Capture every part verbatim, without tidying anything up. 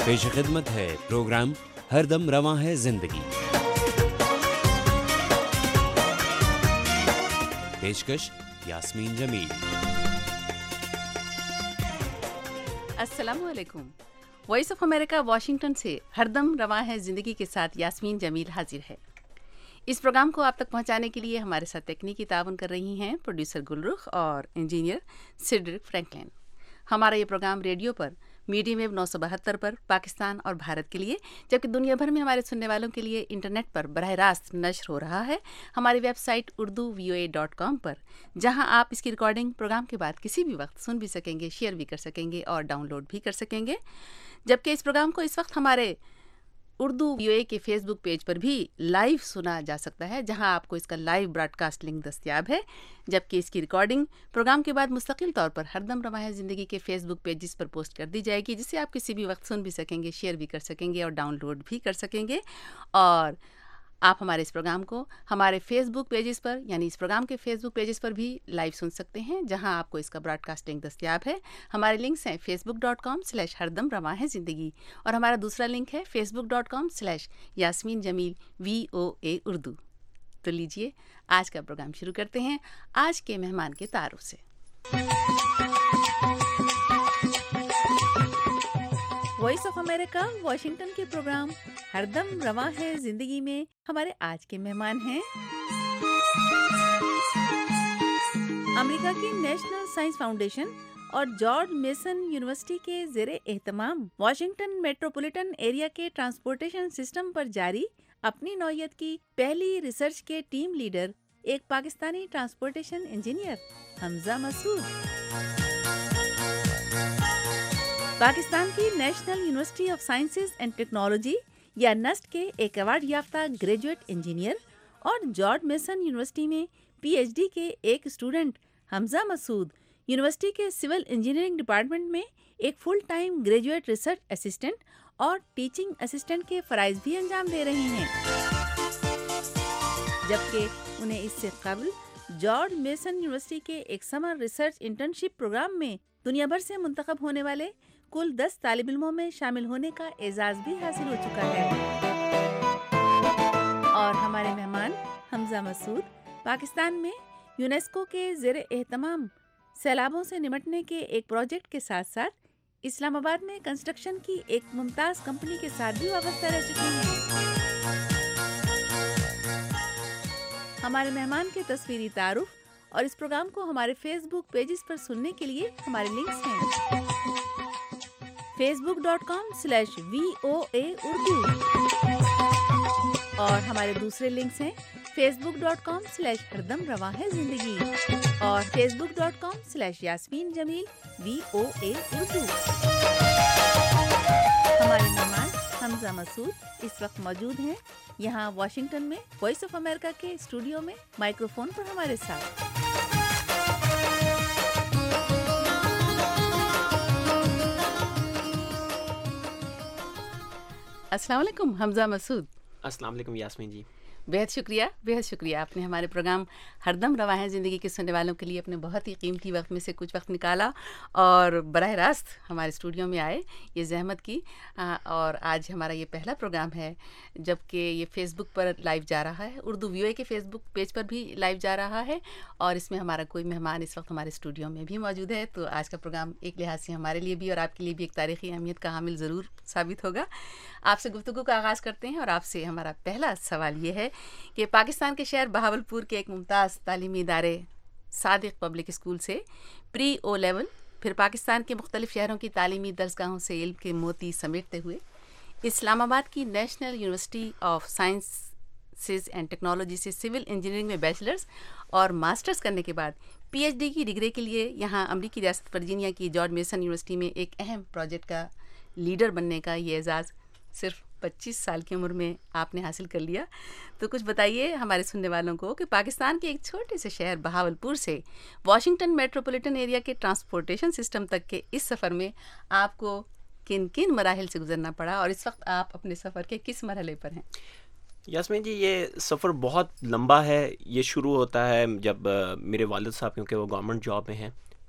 पेश खिदमत है प्रोग्राम हरदम रवां है जिंदगी। पेशकश यास्मीन जमील। अस्सलामु अलैकुम। वॉइस ऑफ अमेरिका वाशिंगटन से हरदम रवां है जिंदगी के साथ यास्मीन जमील हाजिर है। इस प्रोग्राम को आप तक पहुंचाने के लिए हमारे साथ तकनीकी ताउन कर रही हैं प्रोड्यूसर गुलरुख और इंजीनियर सिड्रिक फ्रैंकलिन। हमारा ये प्रोग्राम रेडियो पर मीडियम वेव नौ सौ बहत्तर पर पाकिस्तान और भारत के लिए, जबकि दुनिया भर में हमारे सुनने वालों के लिए इंटरनेट पर बराह रास्त नश्र हो रहा है हमारी website Urdu V O A dot com पर, जहां आप इसकी रिकॉर्डिंग प्रोग्राम के बाद किसी भी वक्त सुन भी सकेंगे, शेयर भी कर सकेंगे और डाउनलोड भी कर सकेंगे। जबकि इस प्रोग्राम को इस वक्त हमारे उर्दू वी ओ ए के फेसबुक पेज पर भी लाइव सुना जा सकता है, जहां आपको इसका लाइव ब्रॉडकास्ट लिंक दस्तियाब है। जबकि इसकी रिकॉर्डिंग प्रोग्राम के बाद मुस्तकिल तौर पर हरदम रवां है ज़िंदगी के फेसबुक पेजेस पर पोस्ट कर दी जाएगी, जिसे आप किसी भी वक्त सुन भी सकेंगे, शेयर भी कर सकेंगे और डाउनलोड भी कर सकेंगे। और आप हमारे इस प्रोग्राम को हमारे फेसबुक पेजेस पर, यानी इस प्रोग्राम के फेसबुक पेजेस पर भी लाइव सुन सकते हैं, जहां आपको इसका ब्रॉडकास्टिंग दस्तियाब है। हमारे लिंक्स हैं फेसबुक डॉट कॉम स्लैश हरदम रवां है ज़िंदगी और हमारा दूसरा लिंक है Facebook dot com slash Yasmeen Jameel V O A Urdu. तो लीजिए आज का प्रोग्राम शुरू करते हैं आज के मेहमान के तारुफ से। वॉइस ऑफ अमेरिका वाशिंगटन के प्रोग्राम हरदम रवां है जिंदगी में हमारे आज के मेहमान हैं अमेरिका की नेशनल साइंस फाउंडेशन और जॉर्ज मेसन यूनिवर्सिटी के ज़ेरे एहतमाम वाशिंगटन मेट्रोपॉलिटन एरिया के ट्रांसपोर्टेशन सिस्टम पर जारी अपनी नौयत की पहली रिसर्च के टीम लीडर, एक पाकिस्तानी ट्रांसपोर्टेशन इंजीनियर हमजा मसूद। पाकिस्तान की National University of Sciences and Technology या नस्ट के एक अवार्ड याफ्ता ग्रेजुएट इंजीनियर और जॉर्ज मेसन यूनिवर्सिटी में पी एच डी के एक स्टूडेंट हमजा मसूद यूनिवर्सिटी के सिविल इंजीनियरिंग डिपार्टमेंट में एक full time graduate research assistant और टीचिंग असिस्टेंट के फ़राइज़ भी अंजाम दे रहे हैं। जबकि उन्हें इससे कबल जॉर्ज मेसन यूनिवर्सिटी के एक समर रिसर्च इंटर्नशिप प्रोग्राम में दुनिया भर से मुंतखब होने वाले कुल दस तालिब इल्मों में शामिल होने का एजाज़ भी हासिल हो चुका है। और हमारे मेहमान हमजा मसूद पाकिस्तान में यूनेस्को के ज़ेरे एहतमाम सैलाबों से निपटने के एक प्रोजेक्ट के साथ साथ इस्लामाबाद में कंस्ट्रक्शन की एक मुमताज़ कंपनी के साथ भी वाबस्ता रह चुके हैं। हमारे मेहमान के तस्वीरी तारुफ और इस प्रोग्राम को हमारे फेसबुक पेजेस पर सुनने के लिए हमारे लिंक्स हैं Facebook dot com slash V O A Urdu और हमारे दूसरे लिंक्स हैं फेसबुक डॉट कॉम स्लैश हरदम रवां है जिंदगी और Facebook dot com slash Yasmeen Jameel V O A Urdu. हमारे मेहमान हमजा मसूद इस वक्त मौजूद हैं यहाँ वाशिंगटन में वॉइस ऑफ अमेरिका के स्टूडियो में माइक्रोफोन पर हमारे साथ। अस्सलाम वालेकुम हमजा मसूद। अस्सलाम वालेकुम यास्मीन जी। बेहद शुक्रिया बेहद शुक्रिया आपने हमारे प्रोग्राम हरदम रवां है ज़िंदगी के सुनने वालों के लिए अपने बहुत ही कीमती वक्त में से कुछ वक्त निकाला और बराह रास्त हमारे स्टूडियो में आए, ये जहमत की। आ, और आज हमारा ये पहला प्रोग्राम है, जबकि ये फेसबुक पर लाइव जा रहा है, उर्दू वी ओ ए के फेसबुक पेज पर भी लाइव जा रहा है और इसमें हमारा कोई मेहमान इस वक्त हमारे स्टूडियो में भी मौजूद है। तो आज का प्रोग्राम एक लिहाज से हमारे लिए भी और आपके लिए भी एक तारीख़ी अहमियत का हामिल ज़रूर साबित होगा। आपसे गुफ्तगू का आगाज़ करते हैं और आपसे हमारा पहला सवाल ये है कि पाकिस्तान के शहर बहावलपुर के एक मुमताज़ तालीमी इदारे सादिक पब्लिक स्कूल से प्री ओ लेवल, फिर पाकिस्तान के मुख्तलिफ शहरों की तालीमी दरसगाहों से इल्म के मोती समेटते हुए इस्लामाबाद की National University of Sciences and Technology से सिविल इंजीनियरिंग में बैचलर्स और मास्टर्स करने के बाद पी एच डी की डिग्री के लिए यहाँ अमरीकी रियासत वर्जीनिया की जॉर्ज मेसन यूनिवर्सिटी में एक अहम प्रोजेक्ट का लीडर बनने का ये एजाज़ सिर्फ पच्चीस साल की उम्र में आपने हासिल कर लिया। तो कुछ बताइए हमारे सुनने वालों को कि पाकिस्तान के एक छोटे से शहर बहावलपुर से वाशिंगटन मेट्रोपॉलिटन एरिया के ट्रांसपोर्टेशन सिस्टम तक के इस सफ़र में आपको किन किन मराहिल से गुजरना पड़ा और इस वक्त आप अपने सफ़र के किस मरहले पर हैं? यास्मीन जी, ये सफ़र बहुत लंबा है। ये शुरू होता है जब आ, मेरे वालिद साहब, क्योंकि वो गवर्नमेंट जॉब में हैं,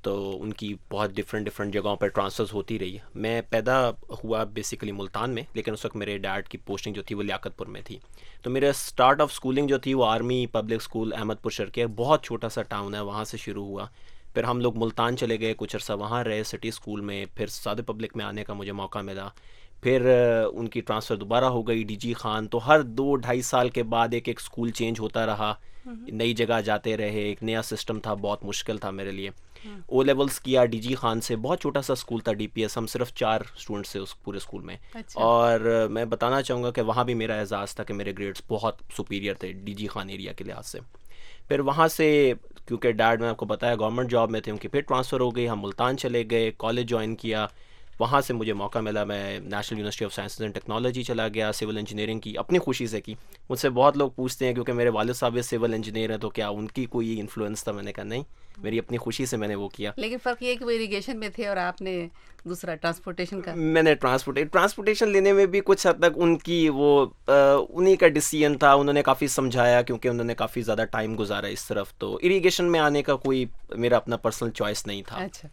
तो उनकी बहुत डिफरेंट डिफरेंट जगहों पर ट्रांसफ़र्स होती रही। मैं पैदा हुआ बेसिकली मुल्तान में, लेकिन उस वक्त मेरे डैड की पोस्टिंग जो थी वो लियाकतपुर में थी। तो मेरा स्टार्ट ऑफ स्कूलिंग जो थी वो Army Public School Ahmadpur Sharqia, बहुत छोटा सा टाउन है, वहाँ से शुरू हुआ। फिर हम लोग मुल्तान चले गए, कुछ अर्सा वहाँ रहे सिटी स्कूल में। फिर सादे पब्लिक में आने का मुझे मौका मिला। फिर उनकी ट्रांसफ़र दोबारा हो गई डी जी खान। तो हर दो ढाई साल के बाद एक एक स्कूल चेंज होता रहा, नई जगह जाते रहे, एक नया सिस्टम था, बहुत मुश्किल था मेरे लिए। ओ लेवल्स किया डी जी खान से, बहुत छोटा सा स्कूल था डी पी एस, हम सिर्फ चार स्टूडेंट्स थे उस पूरे स्कूल में। अच्छा। और मैं बताना चाहूँगा कि वहाँ भी मेरा एजाज़ था कि मेरे ग्रेड्स बहुत सुपीरियर थे डी जी खान एरिया के लिहाज से। फिर वहाँ से क्योंकि डैड ने आपको बताया गवर्नमेंट जॉब में थे उनकी, फिर ट्रांसफ़र हो गई, हम मुल्तान चले गए, कॉलेज ज्वाइन किया। वहाँ से मुझे मौका मिला, मैं National University of Science and Technology चला गया, सिविल इंजीनियरिंग की, अपनी खुशी से की। मुझसे बहुत लोग पूछते हैं क्योंकि मेरे वालिद साहब भी सिविल इंजीनियर हैं, तो क्या उनकी कोई इन्फ्लुएंस था? मैंने कहा नहीं, मेरी अपनी खुशी से मैंने वो किया। लेकिन फ़र्क ये है कि वो इरिगेशन में थे और आपने दूसरा ट्रांसपोर्टेशन का। मैंने ट्रांसपोर्टे ट्रांसपोर्टेशन लेने में भी कुछ हद तक उनकी वो उन्हीं का डिसीजन था, उन्होंने काफ़ी समझाया क्योंकि उन्होंने काफ़ी ज़्यादा टाइम गुजारा इस तरफ। तो इरिगेशन में आने का कोई मेरा अपना पर्सनल चॉइस नहीं था। अच्छा।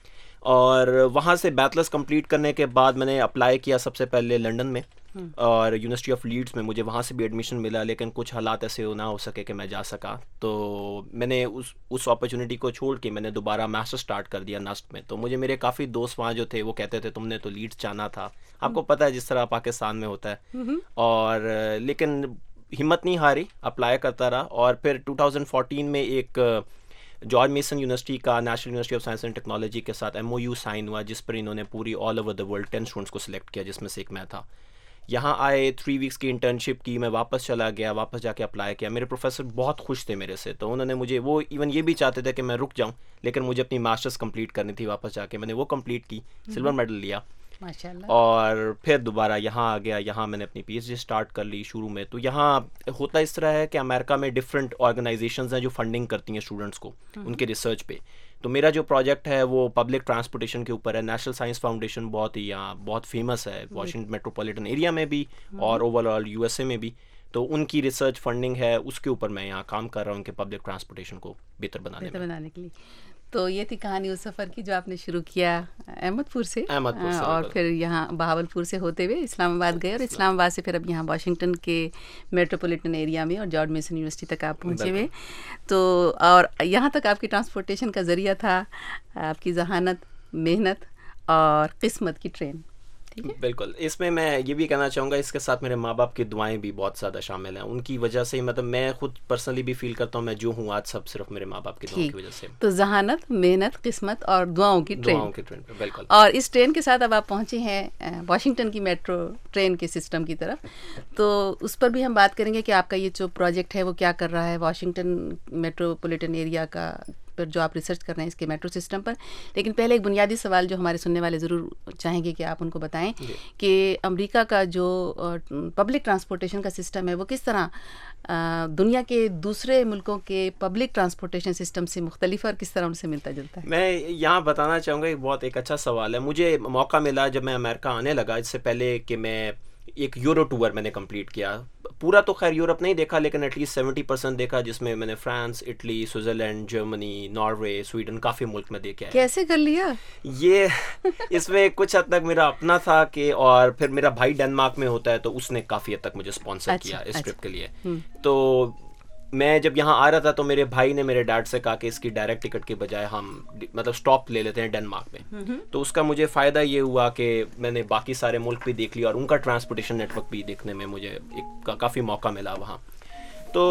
और वहाँ से बैचलर्स कंप्लीट करने के बाद मैंने अप्लाई किया सबसे पहले लंदन में, और यूनिवर्सिटी ऑफ लीड्स में मुझे वहाँ से भी एडमिशन मिला, लेकिन कुछ हालात ऐसे ना हो सके कि मैं जा सका। तो मैंने उस उस अपॉर्चुनिटी को छोड़ के मैंने दोबारा मास्टर स्टार्ट कर दिया नस्ट में। तो मुझे मेरे काफ़ी दोस्त वहाँ जो थे वो कहते थे तुमने तो लीड्स जाना था, आपको पता है जिस तरह पाकिस्तान में होता है। और लेकिन हिम्मत नहीं हारी, अप्लाई करता रहा। और फिर टू थाउजेंड फोर्टीन में एक जॉर्ज मेसन यूनिवर्सिटी का National University of Science and Technology के साथ एम ओ यू साइन हुआ, जिस पर इन्होंने पूरी all over the world ten students को सिलेक्ट किया, जिसमें से एक मैं था। यहाँ आए, थ्री वीक्स की इंटर्नशिप की, मैं वापस चला गया, वापस जाके अप्लाई किया। मेरे प्रोफेसर बहुत खुश थे मेरे से, तो उन्होंने मुझे, वो इवन ये भी चाहते थे कि मैं रुक जाऊँ, लेकिन मुझे अपनी मास्टर्स कंप्लीट करनी थी वापस जाके। मैंने वो कंप्लीट की, सिल्वर मेडल लिया माशाल्लाह। और फिर दोबारा यहाँ आ गया। यहाँ मैंने अपनी पी एच डी स्टार्ट कर ली शुरू में। तो यहाँ होता इस तरह है कि अमेरिका में डिफरेंट ऑर्गेनाइजेशंस हैं जो फंडिंग करती हैं स्टूडेंट्स को उनके रिसर्च पे। तो मेरा जो प्रोजेक्ट है वो पब्लिक ट्रांसपोर्टेशन के ऊपर है। नेशनल साइंस फाउंडेशन बहुत ही यहाँ बहुत फेमस है वाशिंगटन मेट्रोपॉलिटन एरिया में भी और ओवरऑल यूएसए में भी। तो उनकी रिसर्च फंडिंग है, उसके ऊपर मैं यहाँ काम कर रहा हूँ उनके पब्लिक ट्रांसपोर्टेशन को बेहतर बनाने बेहतर में। बनाने के लिए। तो ये थी कहानी उस सफ़र की जो आपने शुरू किया अहमदपुर से, अहमदपुर से और फिर यहाँ बहावलपुर से होते हुए इस्लामाबाद गए, और इस्लामाबाद से फिर अब यहाँ वाशिंगटन के मेट्रोपॉलिटन एरिया में और जॉर्ज मेसन यूनिवर्सिटी तक आप पहुँचे हुए। तो और यहाँ तक आपकी ट्रांसपोर्टेशन का ज़रिया था आपकी जहानत, मेहनत और किस्मत की ट्रेन। ठीक है, बिल्कुल। इसमें मैं ये भी कहना चाहूँगा, इसके साथ मेरे माँ बाप की दुआएं भी बहुत ज़्यादा शामिल हैं। उनकी वजह से ही, मतलब मैं खुद पर्सनली भी फील करता हूँ मैं जो हूँ आज सब सिर्फ मेरे माँ बाप की दुआओं की वजह से। तो जहानत, मेहनत, किस्मत और दुआओं की ट्रेन। दुआओं की ट्रेन पे, बिल्कुल। और इस ट्रेन के साथ अब आप पहुँचे हैं वाशिंगटन की मेट्रो ट्रेन के सिस्टम की तरफ। तो उस पर भी हम बात करेंगे कि आपका ये जो प्रोजेक्ट है वो क्या कर रहा है वाशिंगटन मेट्रोपॉलिटन एरिया का, पर जो आप रिसर्च कर रहे हैं इसके मेट्रो सिस्टम पर। लेकिन पहले एक बुनियादी सवाल जो हमारे सुनने वाले ज़रूर चाहेंगे कि आप उनको बताएं कि अमेरिका का जो पब्लिक ट्रांसपोर्टेशन का सिस्टम है वो किस तरह दुनिया के दूसरे मुल्कों के पब्लिक ट्रांसपोर्टेशन सिस्टम से मुख्तलिफ और किस तरह उनसे मिलता जुलता है। मैं यहाँ बताना चाहूँगा, एक बहुत एक अच्छा सवाल है। मुझे मौका मिला जब मैं अमेरिका आने लगा, इससे पहले कि मैं एक यूरो टूर मैंने कंप्लीट किया। पूरा तो खैर यूरोप नहीं देखा, लेकिन एटलीस्ट सेवेंटी परसेंट देखा, जिसमें मैंने France, Italy, Switzerland, Germany, Norway, Sweden, काफ़ी मुल्क में देखे। कैसे कर लिया ये? इसमें कुछ हद तक मेरा अपना था कि, और फिर मेरा भाई डेनमार्क में होता है तो उसने काफ़ी हद तक मुझे स्पॉन्सर अच्छा, किया इस अच्छा, ट्रिप के लिए। तो मैं जब यहाँ आ रहा था तो मेरे भाई ने मेरे डैड से कहा कि इसकी डायरेक्ट टिकट के बजाय हम मतलब स्टॉप ले लेते हैं डेनमार्क में। तो उसका मुझे फ़ायदा ये हुआ कि मैंने बाकी सारे मुल्क भी देख लिया और उनका ट्रांसपोर्टेशन नेटवर्क भी देखने में मुझे एक का, काफ़ी मौका मिला वहाँ। तो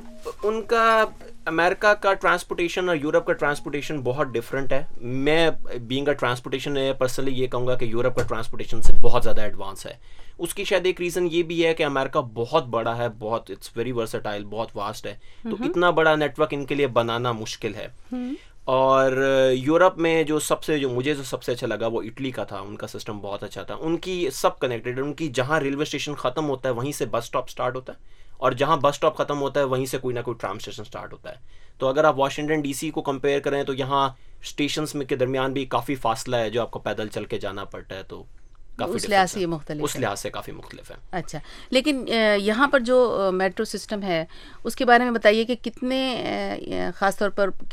उनका अमेरिका का ट्रांसपोर्टेशन और यूरोप का ट्रांसपोर्टेशन बहुत डिफरेंट है। मैं बीइंग अ ट्रांसपोर्टेशन पर्सनली ये कहूँगा कि यूरोप का ट्रांसपोर्टेशन से बहुत ज़्यादा एडवांस है। उसकी शायद एक रीज़न ये भी है कि अमेरिका बहुत बड़ा है, बहुत इट्स वेरी वर्सेटाइल, बहुत वास्ट है। तो इतना बड़ा नेटवर्क इनके लिए बनाना मुश्किल है। और यूरोप में जो सबसे जो मुझे जो सबसे अच्छा लगा वो इटली का था। उनका सिस्टम बहुत अच्छा था, उनकी सब कनेक्टेड, उनकी जहाँ रेलवे स्टेशन ख़त्म होता है वहीं से बस स्टॉप स्टार्ट होता है, और जहाँ बस स्टॉप ख़त्म होता है वहीं से कोई ना कोई ट्राम स्टेशन स्टार्ट होता है। तो अगर आप वाशिंगटन डीसी को कंपेयर करें तो यहाँ स्टेशंस में के दरमियान भी काफ़ी फासला है जो आपको पैदल चल के जाना पड़ता है। तो उस लिहाज से ये मुख्तलिफ उस लिहाज से काफ़ी मुख्तलिफ है। अच्छा, लेकिन यहाँ पर जो मेट्रो सिस्टम है उसके बारे में बताइए कि कितने ख़ास तौर पर क्या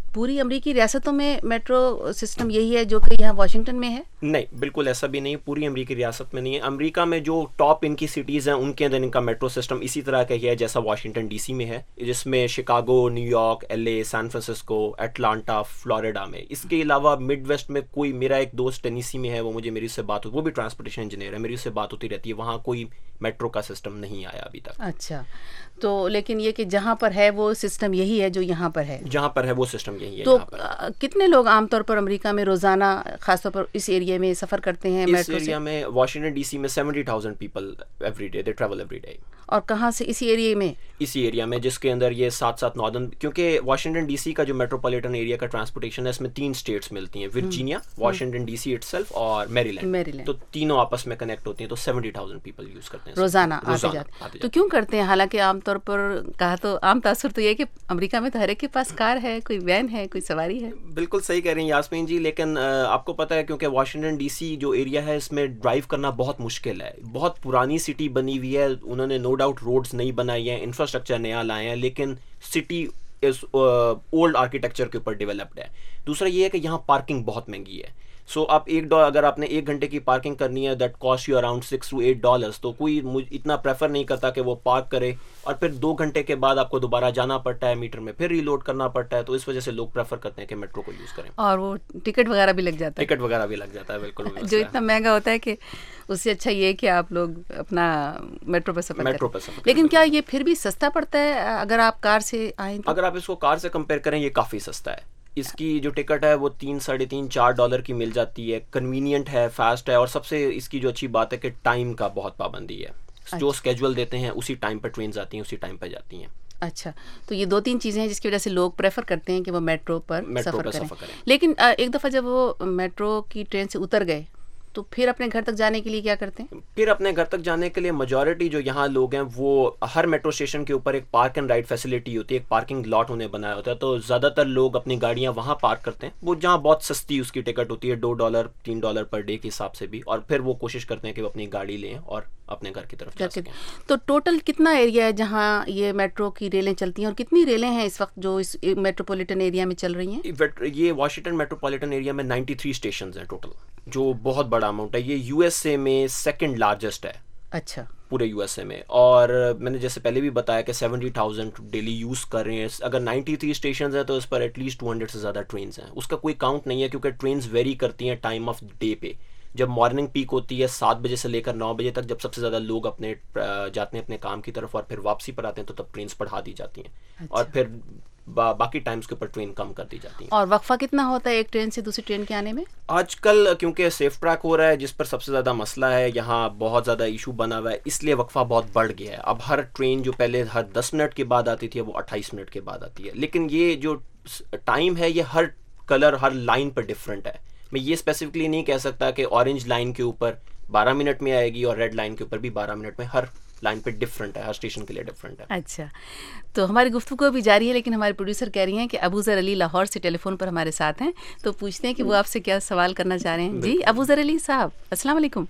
पूरी अमेरिकी रियासतों में मेट्रो सिस्टम यही है जो कि यहाँ वाशिंगटन में है? नहीं, बिल्कुल ऐसा भी नहीं, पूरी अमेरिकी रियासत में नहीं है। अमेरिका में जो टॉप इनकी सिटीज़ हैं उनके अंदर इनका मेट्रो सिस्टम इसी तरह का ही है जैसा वाशिंगटन डीसी में है, जिसमें Chicago, New York, LA, San Francisco, Atlanta, Florida में। इसके अलावा मिड वेस्ट में कोई, मेरा एक दोस्त टेनेसी में है, वो मुझे मेरी उससे बात हो, वो भी ट्रांसपोर्टेशन इंजीनियर है, मेरी उससे बात होती रहती है, वहाँ कोई मेट्रो का सिस्टम नहीं आया अभी तक। अच्छा, तो लेकिन ये कि जहाँ पर है वो सिस्टम यही है जो यहाँ पर है? जहाँ पर है वो सिस्टम यही है। तो कितने लोग आमतौर पर अमेरिका में रोजाना खासतौर पर इस एरिया में सफ़र करते हैं इस मेट्रो एरिया से? में वाशिंगटन डीसी में seventy thousand people every day, they travel every day. और कहाँ से? इसी एरिया में? इसी एरिया में, जिसके अंदर ये साथ साथ नॉर्दर्न, क्योंकि वाशिंगटन डीसी का जो मेट्रोपॉलिटन एरिया का ट्रांसपोर्टेशन है इसमें तीन स्टेट्स मिलती हैं, वर्जीनिया, वाशिंगटन डीसी इटसेल्फ और मैरीलैंड। मैरीलैंड। तो तीनों आपस में कनेक्ट होती हैं, तो सेवेंटी थाउजेंड पीपल यूज करते हैं रोजाना आते जाते। तो क्यों करते हैं? हालांकि आमतौर पर कहा तो आम तासुर तो ये है कि अमेरिका में तो हर एक के पास कार है, कोई वैन है, कोई सवारी है। बिल्कुल सही कह रही हैं यास्मीन जी, लेकिन आपको पता है क्योंकि वाशिंगटन डीसी जो एरिया है इसमें ड्राइव करना बहुत मुश्किल है। बहुत पुरानी सिटी बनी हुई है, उन्होंने नो डाउट रोड्स नहीं बनाई हैं, इंफ्रास्ट्रक्चर नया लाए हैं, लेकिन सिटी इस ओल्ड आर्किटेक्चर के ऊपर डेवलप्ड है। दूसरा ये है कि यहाँ पार्किंग बहुत महंगी है। सो so, आप एक डॉलर अगर आपने एक घंटे की पार्किंग करनी है, that cost you around six to eight dollars. तो कोई मुझ इतना प्रेफर नहीं करता कि वो पार्क करे और फिर दो घंटे के बाद आपको दोबारा जाना पड़ता है, मीटर में फिर रीलोड करना पड़ता है। तो इस वजह से लोग प्रेफर करते हैं कि मेट्रो को यूज़ करें। और वो टिकट वगैरह भी लग जाता है। टिकट वगैरह भी लग जाता है, बिल्कुल जो इतना महंगा होता है कि उससे अच्छा ये है कि आप लोग अपना मेट्रो पर सफर मेट्रो करें। पर सफर लेकिन क्या ये फिर भी सस्ता पड़ता है अगर आप कार से आए तो? अगर आप इसको कार से कंपेयर करें, ये काफ़ी सस्ता है। इसकी जो टिकट है वो तीन साढ़े तीन चार डॉलर की मिल जाती है, कन्वीनियंट है, फास्ट है, और सबसे इसकी जो अच्छी बात है कि टाइम का बहुत पाबंदी है। अच्छा। जो स्केड्यूल देते हैं उसी टाइम पर ट्रेन आती हैं, उसी टाइम पर जाती हैं। अच्छा, तो ये दो तीन चीज़ें हैं जिसकी वजह से लोग प्रेफर करते हैं कि वो मेट्रो पर मेट्रो सफ़र पर करें। सफ़र करें। लेकिन एक दफ़ा जब वो मेट्रो की ट्रेन से उतर गए तो फिर अपने घर तक जाने के लिए क्या करते हैं? फिर अपने घर तक जाने के लिए मेजॉरिटी जो यहाँ लोग हैं वो हर मेट्रो स्टेशन के ऊपर एक पार्क एंड राइड फैसिलिटी होती है, एक पार्किंग लॉट उन्हें बनाया होता है। तो ज़्यादातर लोग अपनी गाड़ियाँ वहाँ पार्क करते हैं, वो जहाँ बहुत सस्ती उसकी टिकट होती है, दो डॉलर तीन डॉलर पर डे के हिसाब से भी, और फिर वो कोशिश करते हैं कि वो अपनी गाड़ी लें और अपने घर की तरफ जा सकें। तो टोटल कितना एरिया है जहाँ ये मेट्रो की रेलें चलती हैं, और कितनी रेलें हैं इस वक्त जो इस मेट्रोपॉलिटन एरिया में चल रही हैं? ये वाशिंगटन मेट्रोपॉलिटन एरिया में नाइन्टी थ्री स्टेशंस हैं टोटल, जो बहुत बड़ा अमाउंट है। ये यूएसए में सेकंड लार्जेस्ट है। अच्छा, पूरे यूएसए में। और मैंने जैसे पहले भी बताया कि सेवेंटी थाउजेंड डेली यूज़ कर रहे हैं। अगर नाइन्टी थ्री स्टेशन है तो इस पर एटलीस्ट टू हंड्रेड से ज़्यादा ट्रेन हैं। उसका कोई काउंट नहीं है क्योंकि ट्रेन वेरी करती हैं टाइम ऑफ डे पे। जब मॉर्निंग पीक होती है सात बजे से लेकर नौ बजे तक, जब सबसे ज़्यादा लोग अपने जाते हैं अपने काम की तरफ और फिर वापसी पर आते हैं, तो तब ट्रेन बढ़ा दी जाती हैं। अच्छा। और फिर बा, बाकी टाइम्स के ऊपर ट्रेन कम कर दी जाती है। और वक्फा कितना होता है एक ट्रेन से दूसरी ट्रेन के आने में? आजकल क्योंकि सेफ ट्रैक हो रहा है, जिस पर सबसे ज़्यादा मसला है, यहाँ बहुत ज़्यादा इशू बना हुआ है, इसलिए वक्फा बहुत बढ़ गया है। अब हर ट्रेन जो पहले हर दस मिनट के बाद आती थी, वो अट्ठाईस मिनट के बाद आती है। लेकिन ये जो टाइम है ये हर कलर हर लाइन पर डिफरेंट है। मैं ये स्पेसिफिकली नहीं कह सकता कि ऑरेंज लाइन के ऊपर बारह मिनट में आएगी और रेड लाइन के ऊपर भी बारह मिनट में। हर लाइन पे डिफरेंट है, हर स्टेशन के लिए डिफरेंट है। अच्छा, तो हमारी गुफ्तगू अभी जारी है, लेकिन हमारे प्रोड्यूसर कह रही हैं कि अबूजर अली लाहौर से टेलीफोन पर हमारे साथ हैं, तो पूछते हैं कि वो आपसे क्या सवाल करना चाह रहे हैं। जी अबूजर अली साहब, अस्सलाम वालेकुम।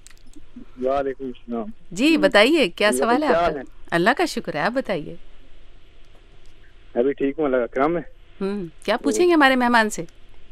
वालेकुम सलाम। जी बताइए क्या सवाल है आपका? अल्लाह का शुक्र है, आप बताइए। अभी ठीक हूँ, अल्लाह का करम है। हम्म, क्या पूछेंगे हमारे मेहमान से?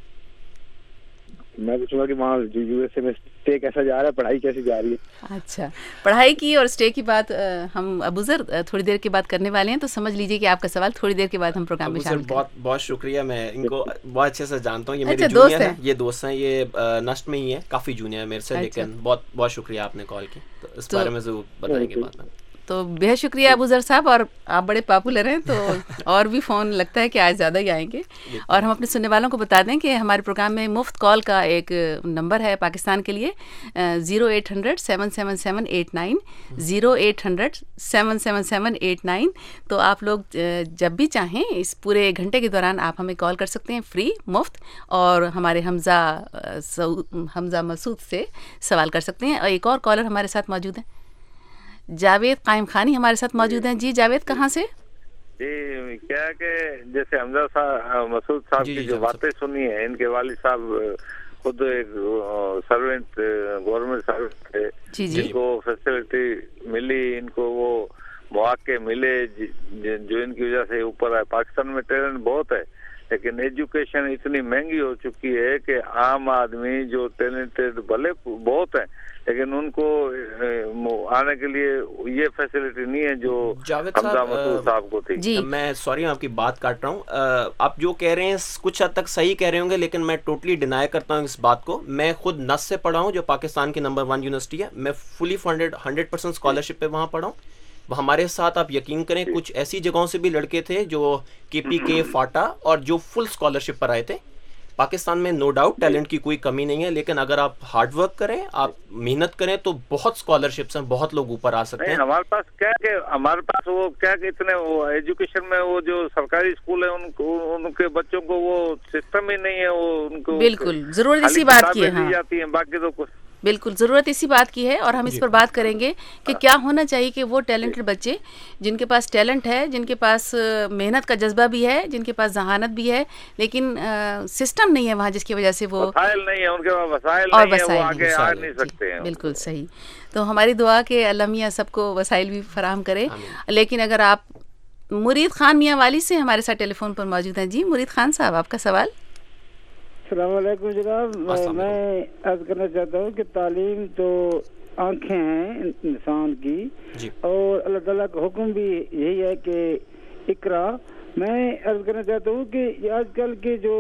मैं पूछूंगा कि वहाँ यूएसए में स्टे कैसा जा रहा है, पढ़ाई कैसी जा रही है? अच्छा, पढ़ाई की और स्टे की बात हम अबूजर थोड़ी देर के बाद करने वाले हैं, तो समझ लीजिए कि आपका सवाल थोड़ी देर के बाद हम प्रोग्राम में शामिल बहुत बहुत शुक्रिया। मैं इनको बहुत अच्छे से जानता हूँ, ये मेरे अच्छा, जूनियर हैं, ये दोस्त हैं, ये नस्ट में ही है, काफ़ी जूनियर है मेरे से। अच्छा। लेकिन बहुत बहुत शुक्रिया आपने कॉल की, तो इस तो, बारे में ज़रूर बताएंगे बाद में। तो बेहद शुक्रिया अबूजर साहब, और आप बड़े पॉपुलर हैं तो और भी फ़ोन लगता है कि आज ज़्यादा ही आएंगे। और हम अपने सुनने वालों को बता दें कि हमारे प्रोग्राम में मुफ्त कॉल का एक नंबर है पाकिस्तान के लिए, zero eight hundred seven seven seven eight nine zero eight hundred seven seven seven eight nine. तो आप लोग जब भी चाहें इस पूरे एक घंटे के दौरान आप हमें कॉल कर सकते हैं, फ्री मुफ्त, और हमारे हमज़ा हमज़ा मसूद से सवाल कर सकते हैं। और एक और कॉलर हमारे साथ मौजूद हैं, जावेद कायम खानी हमारे साथ मौजूद हैं। जी जावेद, कहाँ से? जी क्या है कि जैसे हमजा साहब मसूद साहब की जो बातें सुनी है, इनके वालिद साहब खुद एक सर्वेंट गवर्नमेंट सर्वेंट थे, जिनको फैसिलिटी मिली, इनको वो मौके मिले जो इनकी वजह से ऊपर आए। पाकिस्तान में टैलेंट बहुत है, लेकिन एजुकेशन इतनी महंगी हो चुकी है कि आम आदमी जो टैलेंटेड भले बहुत है लेकिन उनको आने के लिए ये फैसिलिटी नहीं है जो हमजा मसूद साहब को थी। जी मैं सॉरी आपकी बात काट रहा हूँ, आप जो कह रहे हैं कुछ हद तक सही कह रहे होंगे, लेकिन मैं टोटली डिनाई करता हूँ इस बात को। मैं खुद नस से पढ़ा हूँ जो पाकिस्तान की नंबर वन यूनिवर्सिटी है, मैं fully funded hundred percent scholarship पे वहाँ पढ़ा हूँ। हमारे साथ आप यकीन करें कुछ ऐसी जगहों से भी लड़के थे जो के पी के फाटा और जो फुल स्कॉलरशिप पर आए थे। पाकिस्तान में नो डाउट टैलेंट की कोई कमी नहीं है, लेकिन अगर आप हार्ड वर्क करें, आप मेहनत करें तो बहुत स्कॉलरशिप्स हैं, बहुत लोग ऊपर आ सकते हैं। हमारे पास क्या के हमारे पास वो क्या के इतने वो एजुकेशन में वो जो सरकारी स्कूल है उनको उनके बच्चों को वो सिस्टम ही नहीं है, वो उनको बिल्कुल जरूरत इसी बात की है। हाँ। जाती है, बाकी तो कुछ बिल्कुल ज़रूरत इसी बात की है और हम इस पर बात करेंगे कि क्या होना चाहिए कि वो टैलेंटेड बच्चे जिनके पास टैलेंट है, जिनके पास मेहनत का जज्बा भी है, जिनके पास जहानत भी है, लेकिन आ, सिस्टम नहीं है वहाँ जिसकी वजह से वो वसाइल नहीं है, उनके पास वसाइल और नहीं है, वो वसाइल आगे आ नहीं सकते हैं। बिल्कुल सही। तो हमारी दुआ के अल्लाह मियाँ सबको वसाइल भी फराहम करे। लेकिन अगर आप मुरीद खान मियाँ वाली से हमारे साथ टेलीफोन पर मौजूद हैं। जी मुरीद खान साहब, आपका सवाल। अस्सलाम वालेकुम जनाब, मैं अर्ज करना चाहता हूँ कि तालीम तो आंखें हैं इंसान की और अल्लाह ताला का हुक्म भी यही है कि इकरा। मैं अर्ज करना चाहता हूँ कि आजकल के जो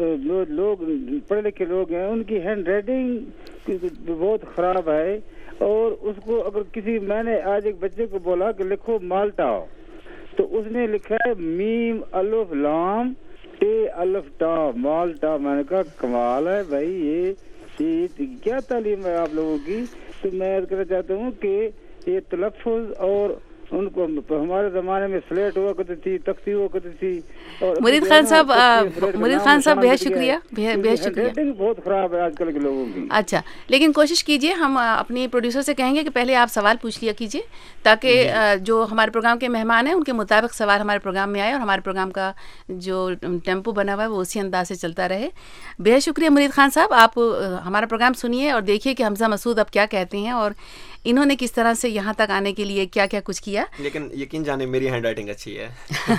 लोग पढ़े लिखे लोग हैं उनकी हैंड राइटिंग बहुत ख़राब है और उसको अगर किसी मैंने आज एक बच्चे को बोला कि लिखो माल्टा, तो उसने लिखा है मीम अलिफ लाम टे अलिफ टा माल्टा। मैंने कहा कमाल है भाई, ये, ये क्या तालीम है आप लोगों की। तो मैं अर्ज करना चाहता हूँ कि ये तलफ़ुज़ और उनको हमारे ज़माने में स्लेट हुआ करती थी, तख्ती हुआ करती थी। और मुरीद खान साहब, मुरीद खान साहब बेहद शुक्रिया, बेहद शुक्रिया। बहुत ख़राब है आजकल के लोगों की। अच्छा, लेकिन कोशिश कीजिए, हम अपने प्रोड्यूसर से कहेंगे कि पहले आप सवाल पूछ लिया कीजिए ताकि जो हमारे प्रोग्राम के मेहमान हैं उनके मुताबिक सवाल हमारे प्रोग्राम में आए और हमारे प्रोग्राम का जो टेम्पो बना हुआ है वो उसी अंदाज से चलता रहे। बेहद शुक्रिया मुरीद खान साहब, आप हमारा प्रोग्राम सुनिए और देखिए कि हमजा मसूद अब क्या कहते हैं और इन्होंने किस तरह से यहाँ तक आने के लिए क्या क्या कुछ किया। लेकिन यकीन जाने मेरी हैंड राइटिंग अच्छी है।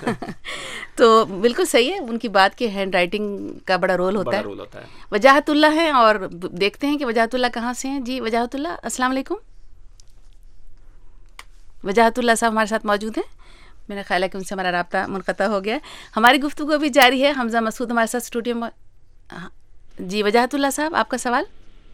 तो बिल्कुल सही है, उनकी बात की हैंड राइटिंग का बड़ा रोल होता बड़ा है। रोल होता है। वजाहतुल्लाह है और देखते हैं कि वजाहतुल्लाह कहाँ से हैं। जी वजाहतुल्लाह, अस्सलाम वालेकुम। वजाहतुल्लाह साहब हमारे साथ मौजूद हैं। मेरा ख्याल है कि उनसे हमारा राब्ता मुनक़ता हो गया है। हमारी गुफ्तगू अभी जारी है, हमजा मसूद हमारे साथ स्टूडियो में। जी वजाहतुल्लाह साहब, आपका सवाल।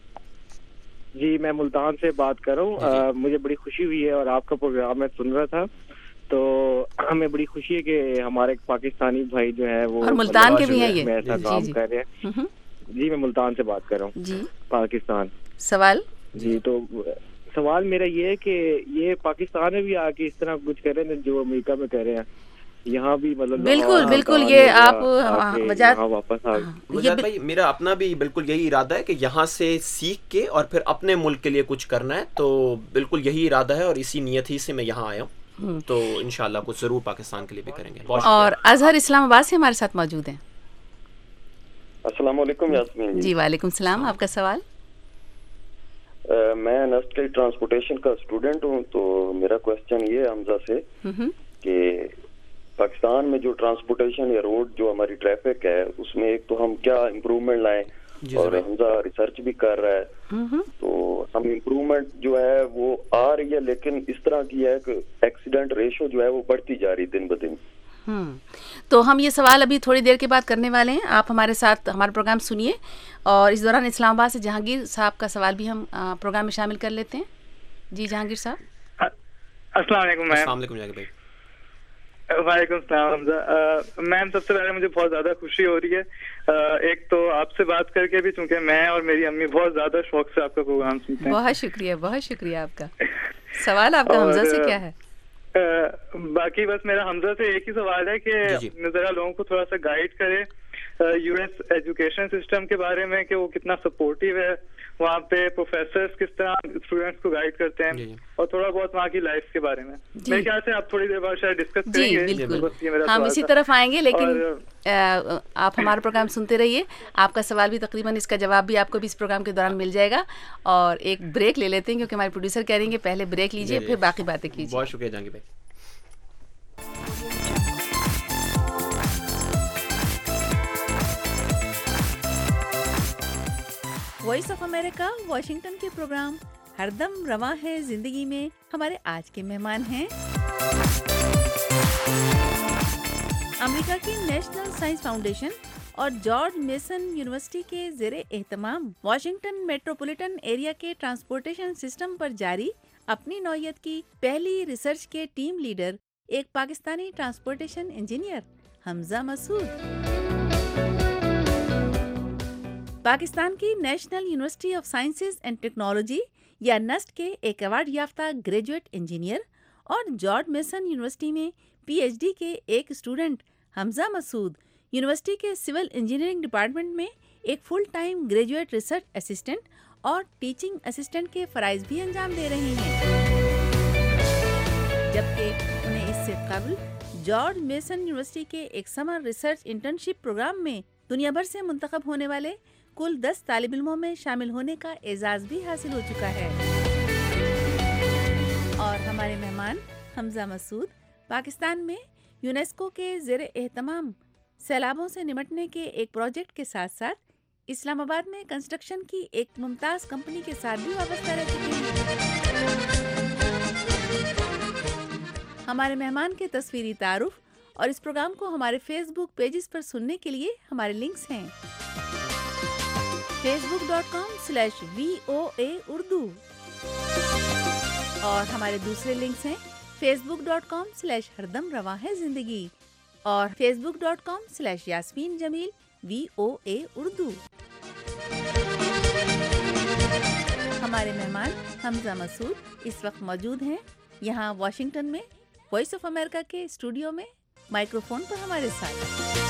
जी मैं मुल्तान से बात कर रहा हूँ। मुझे बड़ी खुशी हुई है और आपका प्रोग्राम मैं सुन रहा था तो हमें बड़ी खुशी है कि हमारे पाकिस्तानी भाई जो है वो और मुल्तान के भी हैं ये ऐसा काम कर रहे हैं। जी मैं मुल्तान से बात कर रहा हूँ, जी पाकिस्तान। सवाल। जी तो सवाल मेरा ये है कि ये पाकिस्तान में भी आके इस तरह कुछ कर रहे हैं जो अमेरिका में कर रहे हैं, यहाँ भी मतलब बिल्कुल बिल्कुल ये आप वजाहत वापस आ वजाहत भाई, मेरा अपना भी बिल्कुल यही इरादा है कि यहाँ से सीख के और फिर अपने मुल्क के लिए कुछ करना है। तो बिल्कुल यही इरादा है और इसी नियत ही से मैं यहाँ आया हूँ। तो इंशाल्लाह कुछ जरूर पाकिस्तान के लिए भी करेंगे। और अजहर इस्लामाबाद से हमारे साथ मौजूद हैं। अस्सलाम वालेकुम यास्मीन जी। वालेकुम सलाम, आपका सवाल। Uh, मैं नस्टल ट्रांसपोर्टेशन का स्टूडेंट हूँ। तो मेरा क्वेश्चन ये है हमजा से कि पाकिस्तान में जो ट्रांसपोर्टेशन या रोड जो हमारी ट्रैफिक है उसमें एक तो हम क्या इम्प्रूवमेंट लाएं, और हमजा रिसर्च भी कर रहा है तो हम इम्प्रूवमेंट जो है वो आ रही है, लेकिन इस तरह की है कि एक्सीडेंट रेशो जो है वो बढ़ती जा रही दिन ब दिन। हम्म तो हम ये सवाल अभी थोड़ी देर के बाद करने वाले हैं। आप हमारे साथ हमारा प्रोग्राम सुनिए और इस दौरान इस्लामाबाद से जहांगीर साहब का सवाल भी हम आ, प्रोग्राम में शामिल कर लेते हैं। जी जहांगीर साहब। अस्सलाम वालेकुम मैम। अस्सलाम वालेकुम जाकिर भाई। वालेकुम सलाम हमजा। मैम सबसे पहले मुझे बहुत ज़्यादा खुशी हो रही है, आ, एक तो आपसे बात करके भी, चूँकि मैं और मेरी अम्मी बहुत ज़्यादा शौक से आपका प्रोग्राम सुनते हैं। बहुत शुक्रिया, बहुत शुक्रिया आपका। सवाल आपका हमजा से क्या है? आ, बाकी बस मेरा हमजा से एक ही सवाल है कि जरा लोगों को थोड़ा सा गाइड करे यूएस एजुकेशन सिस्टम के बारे में कि वो कितना सपोर्टिव है, वहाँ पे प्रोफेसर्स किस तरह स्टूडेंट्स को गाइड करते हैं और थोड़ा बहुत वहाँ की लाइफ के बारे में। मेरे ख्याल से आप थोड़ी देर बाद शायद डिस्कस करेंगे। जी बिल्कुल, हम इसी तरफ आएंगे, लेकिन आ, आप हमारा प्रोग्राम सुनते रहिए। आपका सवाल भी तकरीबन इसका जवाब भी आपको भी इस प्रोग्राम के दौरान मिल जाएगा। और एक ब्रेक ले लेते हैं क्योंकि हमारे प्रोड्यूसर कह रहे हैं पहले ब्रेक लीजिए फिर बाकी बातें कीजिए। बहुत शुक्रिया जहांगीर भाई। वॉइस ऑफ अमेरिका वाशिंगटन के प्रोग्राम हरदम रवां है जिंदगी में हमारे आज के मेहमान हैं अमेरिका की नेशनल साइंस फाउंडेशन और जॉर्ज मेसन यूनिवर्सिटी के ज़ेरे एहतमाम वाशिंगटन मेट्रोपॉलिटन एरिया के ट्रांसपोर्टेशन सिस्टम पर जारी अपनी नौयत की पहली रिसर्च के टीम लीडर एक पाकिस्तानी ट्रांसपोर्टेशन इंजीनियर हमजा मसूद। पाकिस्तान की National University of Sciences and Technology या नस्ट के एक अवार्ड याफ्ता ग्रेजुएट इंजीनियर और जॉर्ज मेसन यूनिवर्सिटी में पीएचडी के एक स्टूडेंट हमजा मसूद यूनिवर्सिटी के सिविल इंजीनियरिंग डिपार्टमेंट में एक full time graduate research assistant और टीचिंग असिस्टेंट के फ़राइज़ भी अंजाम दे रहे हैं, जबकि उन्हें इससे कबल जॉर्ज मेसन यूनिवर्सिटी के एक समर रिसर्च इंटर्नशिप प्रोग्राम में दुनिया भर से मुंतखब होने वाले कुल दस तालिब इल्मों में शामिल होने का एजाज़ भी हासिल हो चुका है। और हमारे मेहमान हमजा मसूद पाकिस्तान में यूनेस्को के ज़ेरे एहतमाम सैलाबों से निपटने के एक प्रोजेक्ट के साथ साथ इस्लामाबाद में कंस्ट्रक्शन की एक मुमताज़ कंपनी के साथ भी वाबस्ता रह चुके हैं। हमारे मेहमान के तस्वीरी तारुफ और इस प्रोग्राम को हमारे फेसबुक पेजेस पर सुनने के लिए हमारे लिंक्स हैं Facebook dot com slash V O A Urdu और हमारे दूसरे लिंक्स हैं फेसबुक डॉट कॉम स्लैश हरदम रवां है जिंदगी और Facebook dot com slash Yasmeen Jameel V O A Urdu. हमारे मेहमान हमजा मसूद इस वक्त मौजूद हैं यहाँ वाशिंगटन में वॉइस ऑफ अमेरिका के स्टूडियो में माइक्रोफोन पर हमारे साथ।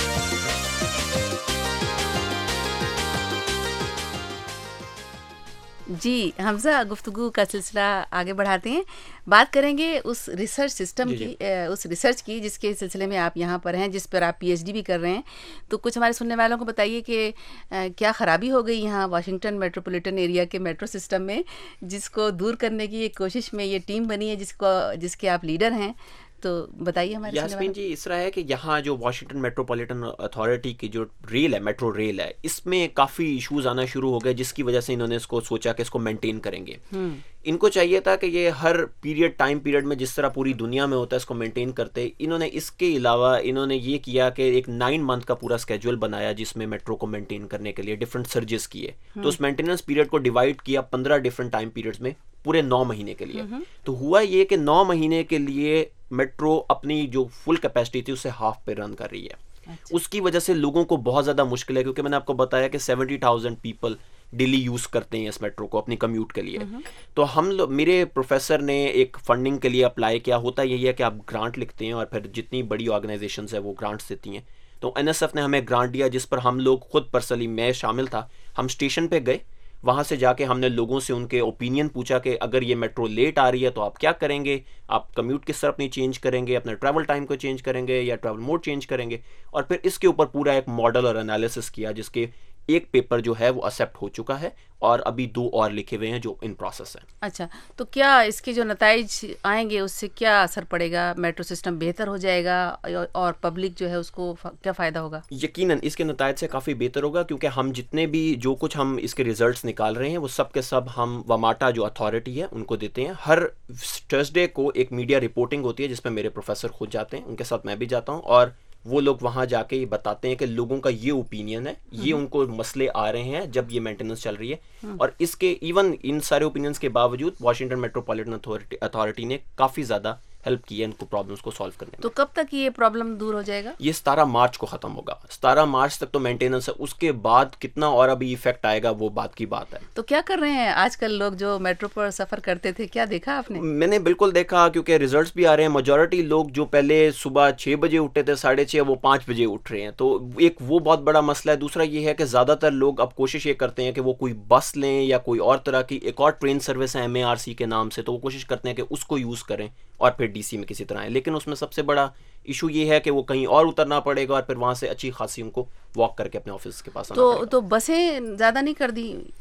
जी हमजा, गुफ्तगू का सिलसिला आगे बढ़ाते हैं, बात करेंगे उस रिसर्च सिस्टम की, उस रिसर्च की जिसके सिलसिले में आप यहाँ पर हैं, जिस पर आप पीएचडी भी कर रहे हैं। तो कुछ हमारे सुनने वालों को बताइए कि क्या ख़राबी हो गई यहाँ वाशिंगटन मेट्रोपॉलिटन एरिया के मेट्रो सिस्टम में, जिसको दूर करने की एक कोशिश में ये टीम बनी है जिसको जिसके आप लीडर हैं। तो बताइए हमारे यास्मीन जी, इस तरह है कि यहाँ जो वाशिंगटन मेट्रोपॉलिटन अथॉरिटी की जो रेल है, मेट्रो रेल है, इसमें काफ़ी इश्यूज आना शुरू हो गए, जिसकी वजह से इन्होंने इसको सोचा कि इसको मेंटेन करेंगे। इनको चाहिए था कि ये हर पीरियड टाइम पीरियड में जिस तरह पूरी दुनिया में होता है इसको मेंटेन करते। इन्होंने इसके अलावा इन्होंने ये किया कि एक नाइन मंथ का पूरा स्केड्यूल बनाया जिसमें मेट्रो को मेंटेन करने के लिए डिफरेंट सर्जेस किए। तो उस मेंटेनेंस पीरियड को डिवाइड किया पंद्रह डिफरेंट टाइम पीरियड्स में पूरे नौ महीने के लिए। तो हुआ ये कि नौ महीने के लिए मेट्रो अपनी जो फुल कैपेसिटी थी उससे हाफ पे रन कर रही है। अच्छा। उसकी वजह से लोगों को बहुत ज़्यादा मुश्किल है, क्योंकि मैंने आपको बताया कि seventy thousand people daily use करते हैं इस मेट्रो को अपनी कम्यूट के लिए। तो हम लोग, मेरे प्रोफेसर ने एक फंडिंग के लिए अप्लाई किया। होता यही है कि आप ग्रांट लिखते हैं और फिर जितनी बड़ी ऑर्गेनाइजेशंस है वो ग्रांट्स देती हैं। तो एनएसएफ ने हमें ग्रांट दिया, जिस पर हम लोग खुद पर्सनली, मैं शामिल था, हम स्टेशन पे गए। वहाँ से जाके हमने लोगों से उनके ओपिनियन पूछा कि अगर ये मेट्रो लेट आ रही है तो आप क्या करेंगे, आप कम्यूट किस तरह अपनी चेंज करेंगे, अपना ट्रैवल टाइम को चेंज करेंगे या ट्रैवल मोड चेंज करेंगे। और फिर इसके ऊपर पूरा एक मॉडल और एनालिसिस किया, जिसके एक पेपर जो है वो एक्सेप्ट हो चुका है और अभी दो और लिखे हुए हैं जो इन प्रोसेस है। अच्छा, तो क्या इसके जो नताइज आएंगे उससे क्या असर पड़ेगा? मेट्रो सिस्टम बेहतर हो जाएगा और पब्लिक जो है उसको क्या फ़ायदा होगा? यकीनन इसके नताइज से काफ़ी बेहतर होगा, क्योंकि हम जितने भी जो कुछ हम इसके रिजल्ट्स निकाल रहे हैं वो सब के सब हम वमाटा जो अथॉरिटी है उनको देते हैं। हर थर्सडे को एक मीडिया रिपोर्टिंग होती है जिसमें मेरे प्रोफेसर खुद जाते हैं, उनके साथ मैं भी जाता हूँ, और वो लोग वहाँ जाके ये बताते हैं कि लोगों का ये ओपिनियन है, ये उनको मसले आ रहे हैं जब ये मेंटेनेंस चल रही है। और इसके इवन इन सारे ओपिनियंस के बावजूद वाशिंगटन मेट्रोपॉलिटन अथॉरिटी अथॉरिटी ने काफ़ी ज़्यादा हेल्प की है इनको प्रॉब्लम्स को सॉल्व करने में। तो कब तक ये प्रॉब्लम दूर हो जाएगा? ये सतारह मार्च को ख़त्म होगा। सतारह मार्च तक तो मेंटेनेंस है, उसके बाद कितना और अभी इफेक्ट आएगा वो बात की बात है। तो क्या कर रहे हैं आजकल लोग जो मेट्रो पर सफ़र करते थे, क्या देखा आपने? मैंने बिल्कुल देखा, क्योंकि रिजल्ट्स भी आ रहे हैं। मेजॉरिटी लोग जो पहले सुबह छः बजे उठते थे, साढ़े छः, वो पाँच बजे उठ रहे हैं। तो एक वो बहुत बड़ा मसला है। दूसरा ये है कि ज़्यादातर लोग अब कोशिश ये करते हैं कि वो कोई बस लें या कोई और तरह की एक और ट्रेन सर्विस है एम ए आर सी के नाम से, तो वो कोशिश करते हैं कि उसको यूज़ करें और फिर डीसी में किसी तरह आए। लेकिन उसमें सबसे बड़ा इशू ये है कि वो कहीं और उतरना पड़ेगा और फिर वहाँ से अच्छी खासी उनको वॉक करके अपने ऑफिस के पास आना तो पड़ेगा। तो बसें ज़्यादा नहीं कर दी?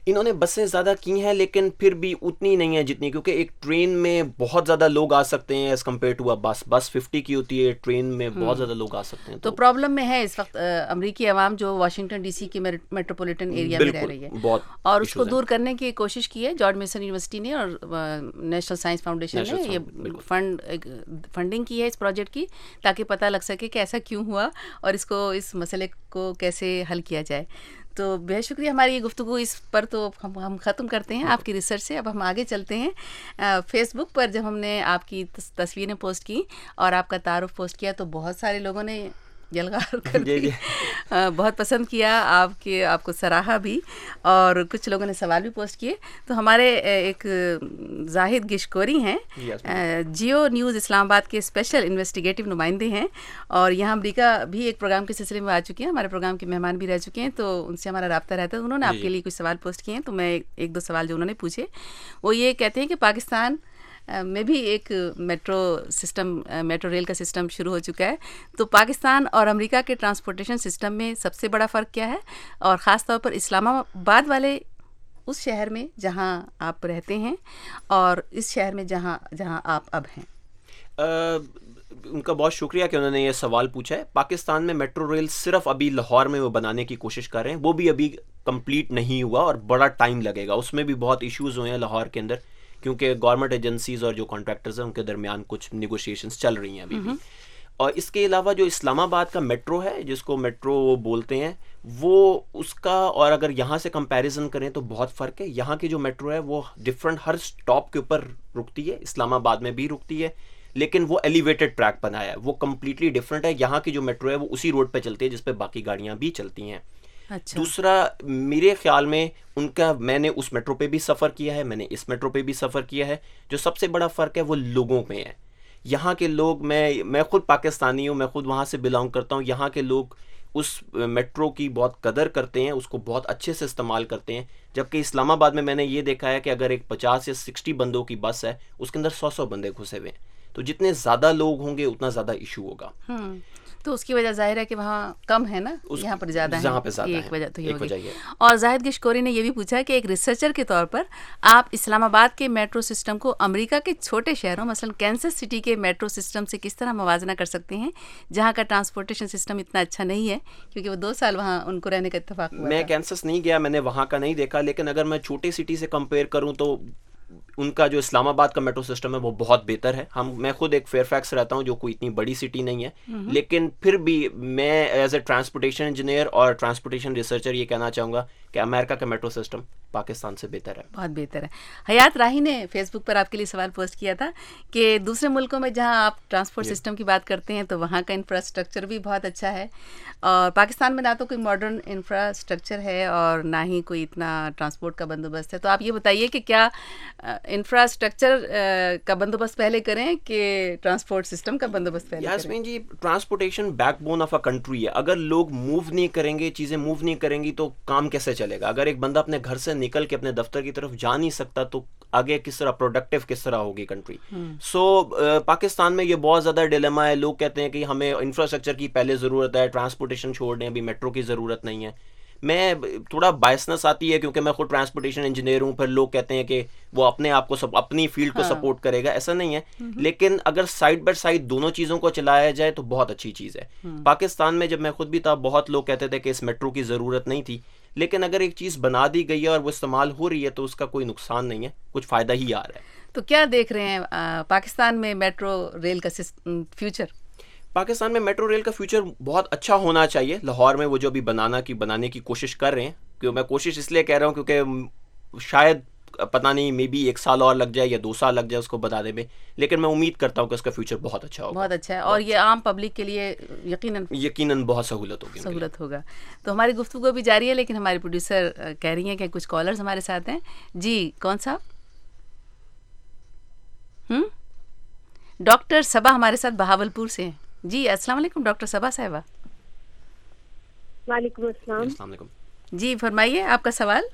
इन्होंने बसें ज़्यादा की हैं लेकिन फिर भी उतनी नहीं है जितनी, क्योंकि एक ट्रेन में बहुत ज़्यादा लोग आ सकते हैं एज़ कम्पेयर टू अ बस बस फिफ्टी की होती है, ट्रेन में बहुत ज़्यादा लोग आ सकते हैं। तो प्रॉब्लम में है इस वक्त अमेरिकी अवाम जो वाशिंगटन डीसी के मेट्रोपॉलिटन एरिया में रह रही है, बहुत और उसको दूर करने की कोशिश की है जॉर्ज मेसन यूनिवर्सिटी ने और नेशनल साइंस फाउंडेशन ने ये फंड फंडिंग की है इस प्रोजेक्ट की, ताकि पता लग सके कि ऐसा क्यों हुआ और इसको इस मसले को कैसे हल किया जाए। तो बेहद शुक्रिया, हमारी ये गुफ्तगू इस पर तो हम हम ख़त्म करते हैं आपकी रिसर्च से। अब हम आगे चलते हैं। फेसबुक पर जब हमने आपकी तस्वीरें पोस्ट की और आपका तारुफ पोस्ट किया तो बहुत सारे लोगों ने जलगार कर बहुत पसंद किया, आपके आपको सराहा भी और कुछ लोगों ने सवाल भी पोस्ट किए। तो हमारे एक जाहिद गिशकोरी हैं, जियो न्यूज़ इस्लामाबाद के स्पेशल इन्वेस्टिगेटिव नुमाइंदे हैं और यहाँ अमरीका भी एक प्रोग्राम के सिलसिले में आ चुके हैं, हमारे प्रोग्राम के मेहमान भी रह चुके हैं, तो उनसे हमारा रब्ता रहता है। उन्होंने आपके लिए कुछ सवाल पोस्ट किए हैं, तो मैं एक दो सवाल जो उन्होंने पूछे वो ये कहते हैं कि पाकिस्तान में भी एक मेट्रो सिस्टम मेट्रो रेल का सिस्टम शुरू हो चुका है, तो पाकिस्तान और अमेरिका के ट्रांसपोर्टेशन सिस्टम में सबसे बड़ा फ़र्क क्या है और ख़ास तौर पर इस्लामाबाद वाले उस शहर में जहां आप रहते हैं और इस शहर में जहां जहां आप अब हैं? uh, उनका बहुत शुक्रिया कि उन्होंने ये सवाल पूछा है। पाकिस्तान में मेट्रो रेल सिर्फ अभी लाहौर में वो बनाने की कोशिश कर रहे हैं, वो भी अभी कंप्लीट नहीं हुआ और बड़ा टाइम लगेगा। उसमें भी बहुत इश्यूज़ हुए हैं लाहौर के अंदर, क्योंकि गवर्नमेंट एजेंसीज और जो कॉन्ट्रैक्टर्स हैं उनके दरमियान कुछ निगोशिएशंस चल रही हैं अभी भी। और इसके अलावा जो इस्लामाबाद का मेट्रो है, जिसको मेट्रो वो बोलते हैं, वो उसका और अगर यहाँ से कंपैरिजन करें तो बहुत फ़र्क है। यहाँ की जो मेट्रो है वो डिफरेंट हर स्टॉप के ऊपर रुकती है, इस्लामाबाद में भी रुकती है, लेकिन वो एलिवेटेड ट्रैक बनाया है, वो कम्प्लीटली डिफरेंट है। यहाँ की जो मेट्रो है वो उसी रोड पर चलती है जिस पर बाकी गाड़ियाँ भी चलती हैं। अच्छा। दूसरा, मेरे ख्याल में उनका, मैंने उस मेट्रो पे भी सफ़र किया है, मैंने इस मेट्रो पे भी सफ़र किया है, जो सबसे बड़ा फ़र्क है वो लोगों में है। यहाँ के लोग, मैं मैं खुद पाकिस्तानी हूँ, मैं खुद वहाँ से बिलोंग करता हूँ, यहाँ के लोग उस मेट्रो की बहुत कदर करते हैं, उसको बहुत अच्छे से इस्तेमाल करते हैं। जबकि इस्लामाबाद में मैंने ये देखा है कि अगर एक पचास या सिक्सटी बंदों की बस है उसके अंदर सौ सौ बंदे घुसे हुए हैं, तो जितने ज़्यादा लोग होंगे उतना ज़्यादा इशू होगा। तो उसकी वजह जाहिर है कि वहाँ कम है ना, यहाँ पर ज़्यादा है, पे ज़्यादा एक वजह तो ये होगी। है। और जाहिद गिशकोरी ने ये भी पूछा कि एक रिसर्चर के तौर पर आप इस्लामाबाद के मेट्रो सिस्टम को अमेरिका के छोटे शहरों मसलन कैंसस सिटी के मेट्रो सिस्टम से किस तरह मवाजना कर सकते हैं, जहाँ का ट्रांसपोर्टेशन सिस्टम इतना अच्छा नहीं है, क्योंकि वो दो साल वहाँ उनको रहने का इत्तेफाक हुआ। मैं कैंसस नहीं गया, मैंने वहाँ का नहीं देखा, लेकिन अगर मैं छोटी सिटी से कंपेयर करूँ तो उनका जो इस्लामाबाद का मेट्रो सिस्टम है वो बहुत बेहतर है। हम मैं खुद एक फेयरफैक्स रहता हूँ जो कोई इतनी बड़ी सिटी नहीं है, लेकिन फिर भी मैं एज ए ट्रांसपोर्टेशन इंजीनियर और ट्रांसपोर्टेशन रिसर्चर ये कहना चाहूँगा कि अमेरिका का मेट्रो सिस्टम पाकिस्तान से बेहतर है, बहुत बेहतर है। हयात राही ने फेसबुक पर आपके लिए सवाल पोस्ट किया था कि दूसरे मुल्कों में जहां आप ट्रांसपोर्ट सिस्टम की बात करते हैं तो वहां का इंफ्रास्ट्रक्चर भी बहुत अच्छा है और पाकिस्तान में ना तो कोई मॉडर्न इंफ्रास्ट्रक्चर है और ना ही कोई इतना ट्रांसपोर्ट का बंदोबस्त है। तो आप ये बताइए कि क्या इंफ्रास्ट्रक्चर का बंदोबस्त पहले करें कि ट्रांसपोर्ट सिस्टम का बंदोबस्त पहले करें? Yasmeen ji, transportation backbone of a country है। अगर लोग मूव नहीं करेंगे, चीज़ें मूव नहीं करेंगी तो काम कैसे चलेगा? अगर एक बंदा अपने घर से निकल के अपने दफ्तर की तरफ जा नहीं सकता तो आगे किस तरह प्रोडक्टिव किस तरह होगी country? So so, uh, Pakistan में ये बहुत ज़्यादा डिलेमा है। लोग कहते हैं कि हमें इंफ्रास्ट्रक्चर की पहले ज़रूरत है, ट्रांसपोर्टेशन छोड़ दें, अभी मेट्रो की ज़रूरत नहीं है। मैं थोड़ा बायसनेस आती है क्योंकि मैं खुद ट्रांसपोर्टेशन इंजीनियर हूँ, फिर लोग कहते हैं कि वो अपने आप को सब अपनी फील्ड को सपोर्ट करेगा, ऐसा नहीं है। लेकिन अगर साइड बाय साइड दोनों चीज़ों को चलाया जाए तो बहुत अच्छी चीज़ है। पाकिस्तान में जब मैं खुद भी था, बहुत लोग कहते थे कि इस मेट्रो की ज़रूरत नहीं थी, लेकिन अगर एक चीज़ बना दी गई है और वो इस्तेमाल हो रही है तो उसका कोई नुकसान नहीं है, कुछ फ़ायदा ही आ रहा है। तो क्या देख रहे हैं आ, पाकिस्तान में मेट्रो रेल का फ्यूचर? पाकिस्तान में मेट्रो रेल का फ्यूचर बहुत अच्छा होना चाहिए। लाहौर में वो जो अभी बनाना की बनाने की कोशिश कर रहे हैं, क्योंकि मैं कोशिश इसलिए कह रहा हूँ क्योंकि शायद पता नहीं मे बी एक साल और लग जाए या दो साल लग जाए उसको बनाने में, लेकिन मैं उम्मीद करता हूँ कि उसका फ्यूचर बहुत अच्छा होगा। बहुत अच्छा है और ये आम पब्लिक के लिए यकीनन यकीनन बहुत सहूलत होगी सहूलत होगा। तो हमारी गुफ्तगू भी जारी है, लेकिन हमारी प्रोड्यूसर कह रही हैं कि कुछ कॉलर्स हमारे साथ हैं। जी, कौन सा? हम्म डॉक्टर सबा हमारे साथ बहावलपुर से हैं। जी, अस्सलाम वालेकुम डॉक्टर सबा साहिबा। वालेकुम अस्सलाम। अस्सलाम वालेकुम। जी फरमाइए आपका सवाल।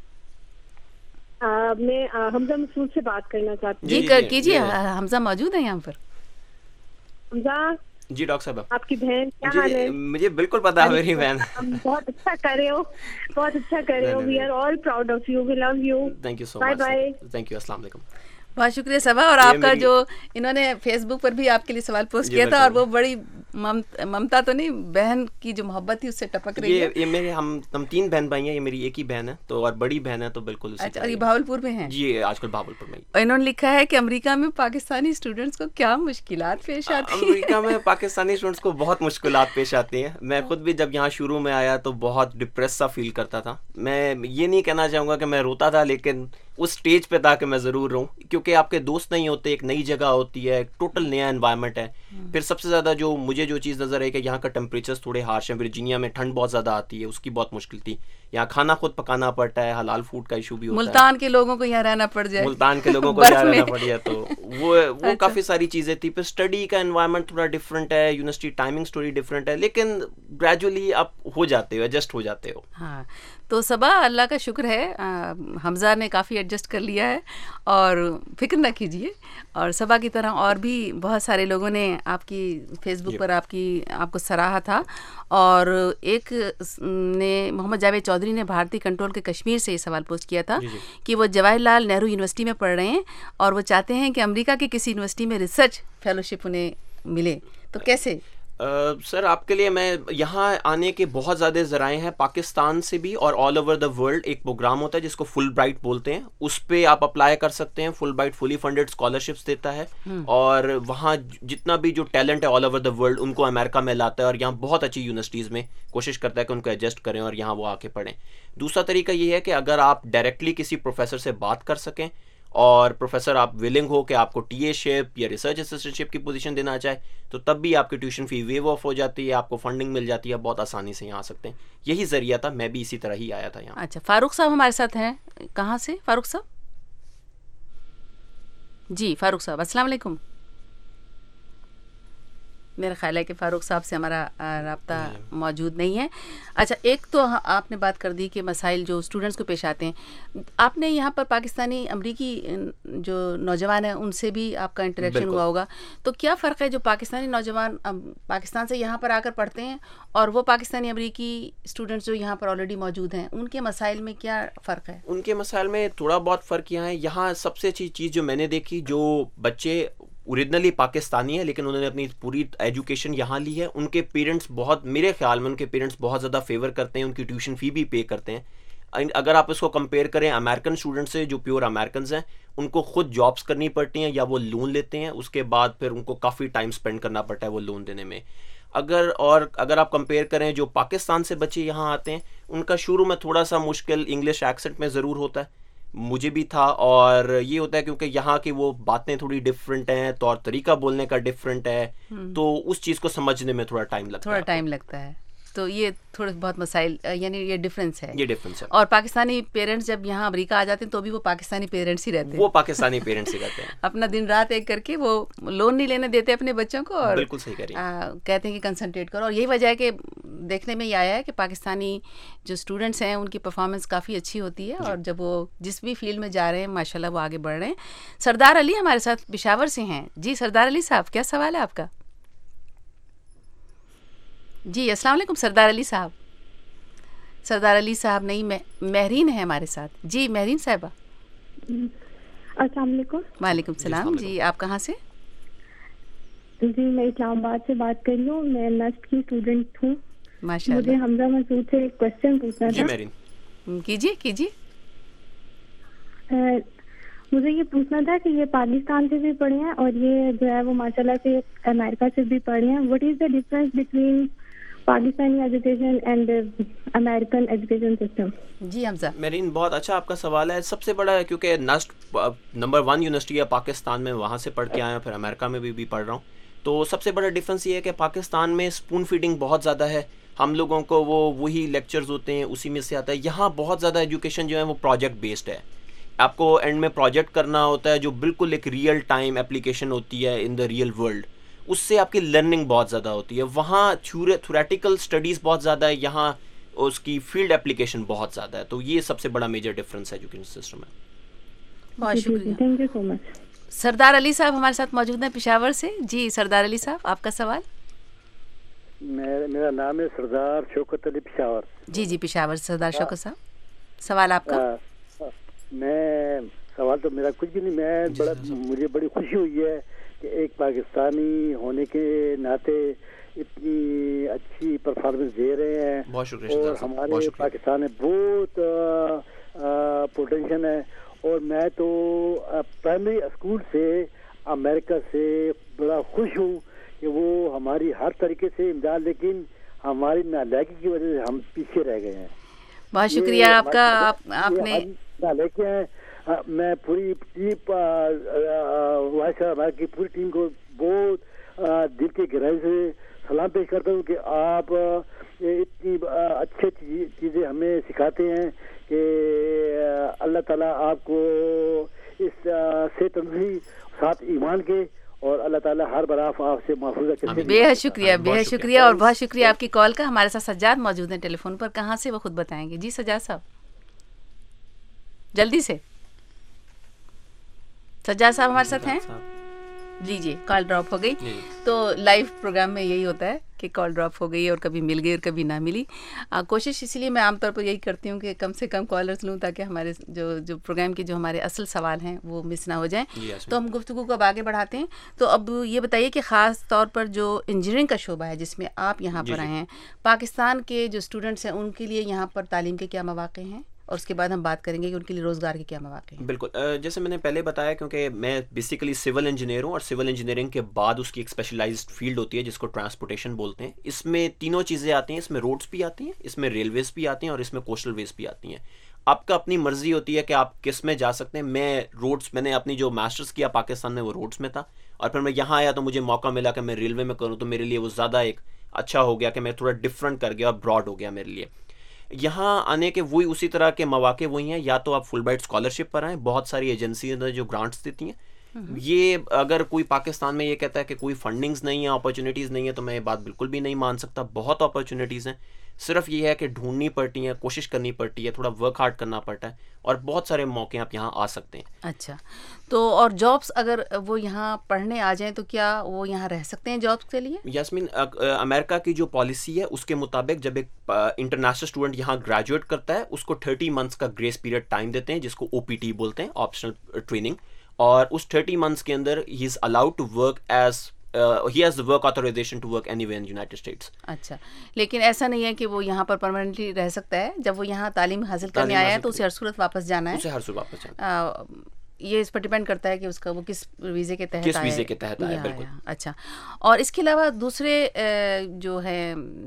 आ, मैं आ, हमजा मसूद से बात करना चाहती हूँ। जी, जी कीजिए, हमजा मौजूद है यहाँ पर। हमजा जी डॉक्टर साहब, आपकी बहन क्या हाल है? मुझे बिल्कुल पता है मेरी बहन। बहुत अच्छा कर रहे हो, बहुत अच्छा कर रहे हो। We are all proud of you, we love you. Thank you so bye much. Bye. Thank you, अस्सलाम वालेकुम। बहुत शुक्रिया सबा। और आपका जो इन्होंने फेसबुक पर भी आपके लिए सवाल पोस्ट किया था, और वो बड़ी मम, ममता तो नहीं, बहन की जो मोहब्बत थी उससे टपक रही ये, है। ये मेरे हम हम तीन बहन भाई हैं, ये मेरी एक ही बहन है, तो और बड़ी बहन है तो बिल्कुल उसी। अच्छा, और ये भावलपुर में है? जी, आजकल भावलपुर में। और इन्होंने लिखा है कि अमेरिका में पाकिस्तानी स्टूडेंट्स को क्या मुश्किलात पेश आती हैं। अमेरिका में पाकिस्तानी स्टूडेंट्स को बहुत मुश्किलात पेश आती हैं। मैं खुद भी जब यहाँ शुरू में आया तो बहुत डिप्रेस सा फील करता था। मैं ये नहीं कहना चाहूँगा कि मैं रोता था, लेकिन उस स्टेज पे था कि मैं ज़रूर रहूँ, क्योंकि आपके दोस्त नहीं होते, एक नई जगह होती है, टोटल नया एनवायरनमेंट है। फिर सबसे ज़्यादा जो मुझे जो चीज़ नज़र आई कि यहाँ का टेम्परेचर थोड़े हार्श हैं। वर्जीनिया में ठंड बहुत ज़्यादा आती है, उसकी बहुत मुश्किल थी। यहाँ खाना खुद पकाना पड़ता है, हलाल फूड का इशू भी होता है। मुल्तान के लोगों को यहाँ रहना पड़ जाए, मुल्तान के लोगों को यहाँ रहना पड़ जाए, तो वो वो अच्छा। काफ़ी सारी चीज़ें थी। फिर स्टडी का एनवायरनमेंट थोड़ा डिफरेंट है, यूनिवर्सिटी टाइमिंग स्टोरी डिफरेंट है, लेकिन ग्रेजुअली आप हो जाते हो, एडजस्ट हो जाते हो। हाँ, तो सबा अल्लाह का शुक्र है, आ, हमजा ने काफ़ी एडजस्ट कर लिया है, और फिक्र ना कीजिए। और सबा की तरह और भी बहुत सारे लोगों ने आपकी फेसबुक पर आपकी आपको सराहा था। और एक ने मोहम्मद जावेद चौधरी ने भारतीय कंट्रोल के कश्मीर से ये सवाल पोस्ट किया था कि वो जवाहरलाल नेहरू यूनिवर्सिटी में पढ़ रहे हैं और वो चाहते हैं कि अमेरिका की किसी यूनिवर्सिटी में रिसर्च फेलोशिप उन्हें मिले, तो कैसे? Uh, सर आपके लिए मैं यहाँ आने के बहुत ज़्यादा ज़राए हैं, पाकिस्तान से भी और ऑल ओवर द वर्ल्ड। एक प्रोग्राम होता है जिसको फुल ब्राइट बोलते हैं, उस पर आप अप्लाई कर सकते हैं। Fulbright fully funded scholarships देता है, और वहाँ जितना भी जो टैलेंट है ऑल ओवर द वर्ल्ड उनको अमेरिका में लाता है, और यहाँ बहुत अच्छी यूनिवर्सिटीज़ में कोशिश करता है कि उनको एडजस्ट करें और यहाँ वो आके पढ़ें। दूसरा तरीका ये है कि अगर आप डायरेक्टली किसी प्रोफेसर से बात कर सकें, और प्रोफेसर आप विलिंग हो कि आपको टीएशिप या रिसर्च असिस्टेंटशिप की पोजीशन देना चाहे, तो तब भी आपकी ट्यूशन फी वेव ऑफ हो जाती है, आपको फंडिंग मिल जाती है, बहुत आसानी से यहाँ आ सकते हैं। यही जरिया था, मैं भी इसी तरह ही आया था यहाँ। अच्छा, फारूक साहब हमारे साथ हैं, कहाँ से फारूक साहब? जी फारूक साहब, अस्सलाम वालेकुम। मेरा ख्याल है कि फ़ारूक साहब से हमारा राब्ता मौजूद नहीं है। अच्छा, एक तो आपने बात कर दी कि मसाइल जो स्टूडेंट्स को पेश आते हैं, आपने यहाँ पर पाकिस्तानी अमरीकी जो नौजवान हैं उनसे भी आपका इंटरेक्शन हुआ होगा, तो क्या फ़र्क है जो पाकिस्तानी नौजवान पाकिस्तान से यहाँ पर आकर पढ़ते हैं और वो पाकिस्तानी अमरीकी स्टूडेंट्स जो यहाँ पर ऑलरेडी मौजूद हैं, उनके मसाइल में क्या फ़र्क है? उनके मसाइल में थोड़ा बहुत फ़र्क यहाँ है। यहाँ सबसे अच्छी चीज़ जो मैंने देखी, जो बच्चे ओरिजिनली पाकिस्तानी है लेकिन उन्होंने अपनी पूरी एजुकेशन यहाँ ली है, उनके पेरेंट्स बहुत, मेरे ख्याल में उनके पेरेंट्स बहुत ज़्यादा फेवर करते हैं, उनकी ट्यूशन फ़ी भी पे करते हैं। अगर आप इसको कंपेयर करें अमेरिकन स्टूडेंट्स से, जो प्योर अमेरिकन हैं, उनको खुद जॉब्स करनी पड़ती हैं या वो लोन लेते हैं, उसके बाद फिर उनको काफ़ी टाइम स्पेंड करना पड़ता है वो लोन देने में। अगर और अगर आप कंपेयर करें जो पाकिस्तान से बच्चे यहाँ आते हैं, उनका शुरू में थोड़ा सा मुश्किल इंग्लिश एक्सेंट में ज़रूर होता है, मुझे भी था, और ये होता है क्योंकि यहाँ की वो बातें थोड़ी डिफरेंट हैं, तौर तरीका बोलने का डिफरेंट है, तो उस चीज़ को समझने में थोड़ा टाइम लगता है थोड़ा टाइम लगता है। तो ये थोड़े बहुत मसाइल, यानी ये डिफरेंस है ये डिफरेंस है। और पाकिस्तानी पेरेंट्स जब यहाँ अमेरिका आ जाते हैं तो भी वो पाकिस्तानी पेरेंट्स ही रहते हैं, वो पाकिस्तानी पेरेंट्स ही रहते हैं अपना दिन रात एक करके वो लोन नहीं लेने देते अपने बच्चों को, और बिल्कुल सही कह रही हैं, कहते हैं कि कंसंट्रेट करो। और यही वजह है कि देखने में ये आया है कि पाकिस्तानी जो स्टूडेंट्स हैं उनकी परफॉर्मेंस काफ़ी अच्छी होती है, और जब वो जिस भी फील्ड में जा रहे हैं माशाल्लाह वो आगे बढ़ रहे हैं। सरदार अली हमारे साथ पेशावर से हैं। जी सरदार अली साहब, क्या सवाल है आपका? जी अस्सलाम वालेकुम सरदार अली साहब। सरदार अली साहब नहीं, महरीन है हमारे साथ। जी महरीन साहिबा। अस्सलाम वालेकुम। वालेकुम सलाम। जी आप कहाँ से? जी मैं इस्लामाबाद से बात कर रही हूँ, मैं नस्ट की स्टूडेंट हूँ। माशाल्लाह। मुझे हमजा मसूद से एक क्वेश्चन पूछना जी था। महरीन कीजिए कीजिए। मुझे ये पूछना था कि ये पाकिस्तान से भी पढ़े हैं और ये जो है वो माशाल्लाह से अमेरिका से भी पढ़े हैं। What is the difference between Pakistani education and American education system? जी हमजा। मेरीन बहुत अच्छा आपका सवाल है। सबसे बड़ा है क्योंकि नस्ट नंबर वन यूनिवर्सिटी है पाकिस्तान में, वहाँ से पढ़ के आया, फिर अमेरिका में भी, भी पढ़ रहा हूँ। तो सबसे बड़ा डिफरेंस ये है कि पाकिस्तान में स्पून फीडिंग बहुत ज़्यादा है, हम लोगों को वो वही लेक्चर्स होते हैं उसी में से आता है। यहाँ बहुत ज़्यादा एजुकेशन जो है वो प्रोजेक्ट बेस्ड है, आपको एंड में प्रोजेक्ट करना होता है जो बिल्कुल एक रियल टाइम एप्लीकेशन होती है इन द रियल वर्ल्ड, उससे आपकी लर्निंग बहुत ज़्यादा होती है। वहाँ थ्योरेटिकल स्टडीज़ बहुत ज़्यादा है, यहाँ उसकी फील्ड एप्लीकेशन बहुत ज़्यादा है। तो ये सबसे बड़ा मेजर डिफरेंस है एजुकेशन सिस्टम में। बहुत शुक्रिया, thank you so much. Sardar Ali साहब हमारे साथ मौजूद हैं पेशावर से। जी सरदार अली साहब आपका सवाल। मेरा मेरा नाम है सरदार शौकत अली पिशावर। जी जी पिशावर सरदार शौकत साहब, सवाल आपका। आ, मैं सवाल तो मेरा कुछ भी नहीं, मैं बड़ा मुझे बड़ी खुशी हुई है कि एक पाकिस्तानी होने के नाते इतनी अच्छी परफॉर्मेंस दे रहे हैं। बहुत शुक्रिया और हमारे पाकिस्तान में बहुत पोटेंशियल है। और मैं तो प्राइमरी स्कूल से अमेरिका से बड़ा खुश हूँ कि वो हमारी हर तरीके से इमदाद, लेकिन हमारी नालायकी की वजह से हम पीछे रह गए हैं। बहुत शुक्रिया आपका। आप, आपने नालायकी हैं। मैं पूरी टीम की पूरी टीम को बहुत दिल की गहराई से सलाम पेश करता हूँ कि आप इतनी अच्छी चीज़ें हमें सिखाते हैं कि अल्लाह ताला आपको इस से तंदुरुस्ती साथ ईमान के, और अल्लाह ताला हर बार आपसे महफूज रखे। बेहद शुक्रिया, बेहद शुक्रिया और बहुत शुक्रिया आपकी कॉल का। हमारे साथ सज्जाद मौजूद हैं टेलीफोन पर, कहाँ से वो खुद बताएंगे। जी सज्जाद साहब जल्दी से। सज्जाद साहब हमारे साथ हैं? लीजिए, कॉल ड्रॉप हो गई। तो लाइव प्रोग्राम में यही होता है कि कॉल ड्रॉप हो गई और कभी मिल गई और कभी ना मिली। आ, कोशिश इसलिए मैं आमतौर पर यही करती हूँ कि कम से कम कॉलर्स लूँ ताकि हमारे जो जो प्रोग्राम के जो हमारे असल सवाल हैं वो मिस ना हो जाएं। तो हम गुफ्तगू को अब आगे बढ़ाते हैं। तो अब ये बताइए कि ख़ास तौर पर जो इंजीनियरिंग का शोबा है जिसमें आप यहाँ पर आए हैं, पाकिस्तान के जो स्टूडेंट्स हैं उनके लिए यहाँ पर तालीम के क्या मौक़े हैं, और उसके बाद हम बात करेंगे कि उनके लिए रोज़गार के क्या मौक़े हैं। बिल्कुल, जैसे मैंने पहले बताया, क्योंकि मैं बेसिकली सिविल इंजीनियर हूँ और सिविल इंजीनियरिंग के बाद उसकी एक स्पेशलाइज्ड फील्ड होती है जिसको ट्रांसपोर्टेशन बोलते हैं। इसमें तीनों चीज़ें आती हैं, इसमें रोड्स भी आती हैं, इसमें रेलवेज़ भी आती हैं और इसमें कोस्टल वेज भी आती हैं। आपका अपनी मर्जी होती है कि आप किस में जा सकते हैं। मैं रोड्स, मैंने अपनी जो मास्टर्स किया पाकिस्तान में वो रोड्स में था, और फिर मैं यहाँ आया तो मुझे मौका मिला कि मैं रेलवे में करूँ, तो मेरे लिए वो ज़्यादा एक अच्छा हो गया कि मैं थोड़ा डिफरेंट कर गया और ब्रॉड हो गया मेरे लिए। यहाँ आने के वही उसी तरह के मौके वही हैं, या तो आप फुल ब्राइट स्कॉलरशिप पर आएँ, बहुत सारी एजेंसी जो ग्रांट्स देती हैं। ये अगर कोई पाकिस्तान में ये कहता है कि कोई फंडिंग्स नहीं है, अपॉर्चुनिटीज़ नहीं है, तो मैं ये बात बिल्कुल भी नहीं मान सकता। बहुत अपॉर्चुनिटीज़ हैं, सिर्फ ये है कि ढूंढनी पड़ती है, कोशिश करनी पड़ती है, थोड़ा वर्क हार्ड करना पड़ता है, और बहुत सारे मौके आप यहाँ आ सकते हैं। अच्छा, तो और जॉब्स अगर वो यहाँ पढ़ने आ जाएं तो क्या वो यहाँ रह सकते हैं जॉब्स के लिए? यास्मीन, अमेरिका की जो पॉलिसी है उसके मुताबिक जब एक इंटरनेशनल स्टूडेंट यहाँ ग्रेजुएट करता है उसको थर्टी मंथ्स का ग्रेस पीरियड टाइम देते हैं, जिसको ओ पी टी बोलते हैं, ऑप्शनल ट्रेनिंग। और उस थर्टी मंथ्स के अंदर ही is allowed to work as he has the work authorization to work anywhere in United States. अच्छा, लेकिन ऐसा नहीं है कि वो यहाँ पर परमानेंटली रह सकता है। जब वो यहाँ तालीम हासिल करने आया है तो उसे हर सूरत वापस जाना है। उसे हर सूरत वापस जाना है। ये इस पर डिपेंड करता है कि उसका वो किस वीज़े के तहत किस वीज़े के तहत आया। बिल्कुल। अच्छा, और इसके अलावा दूसरे जो है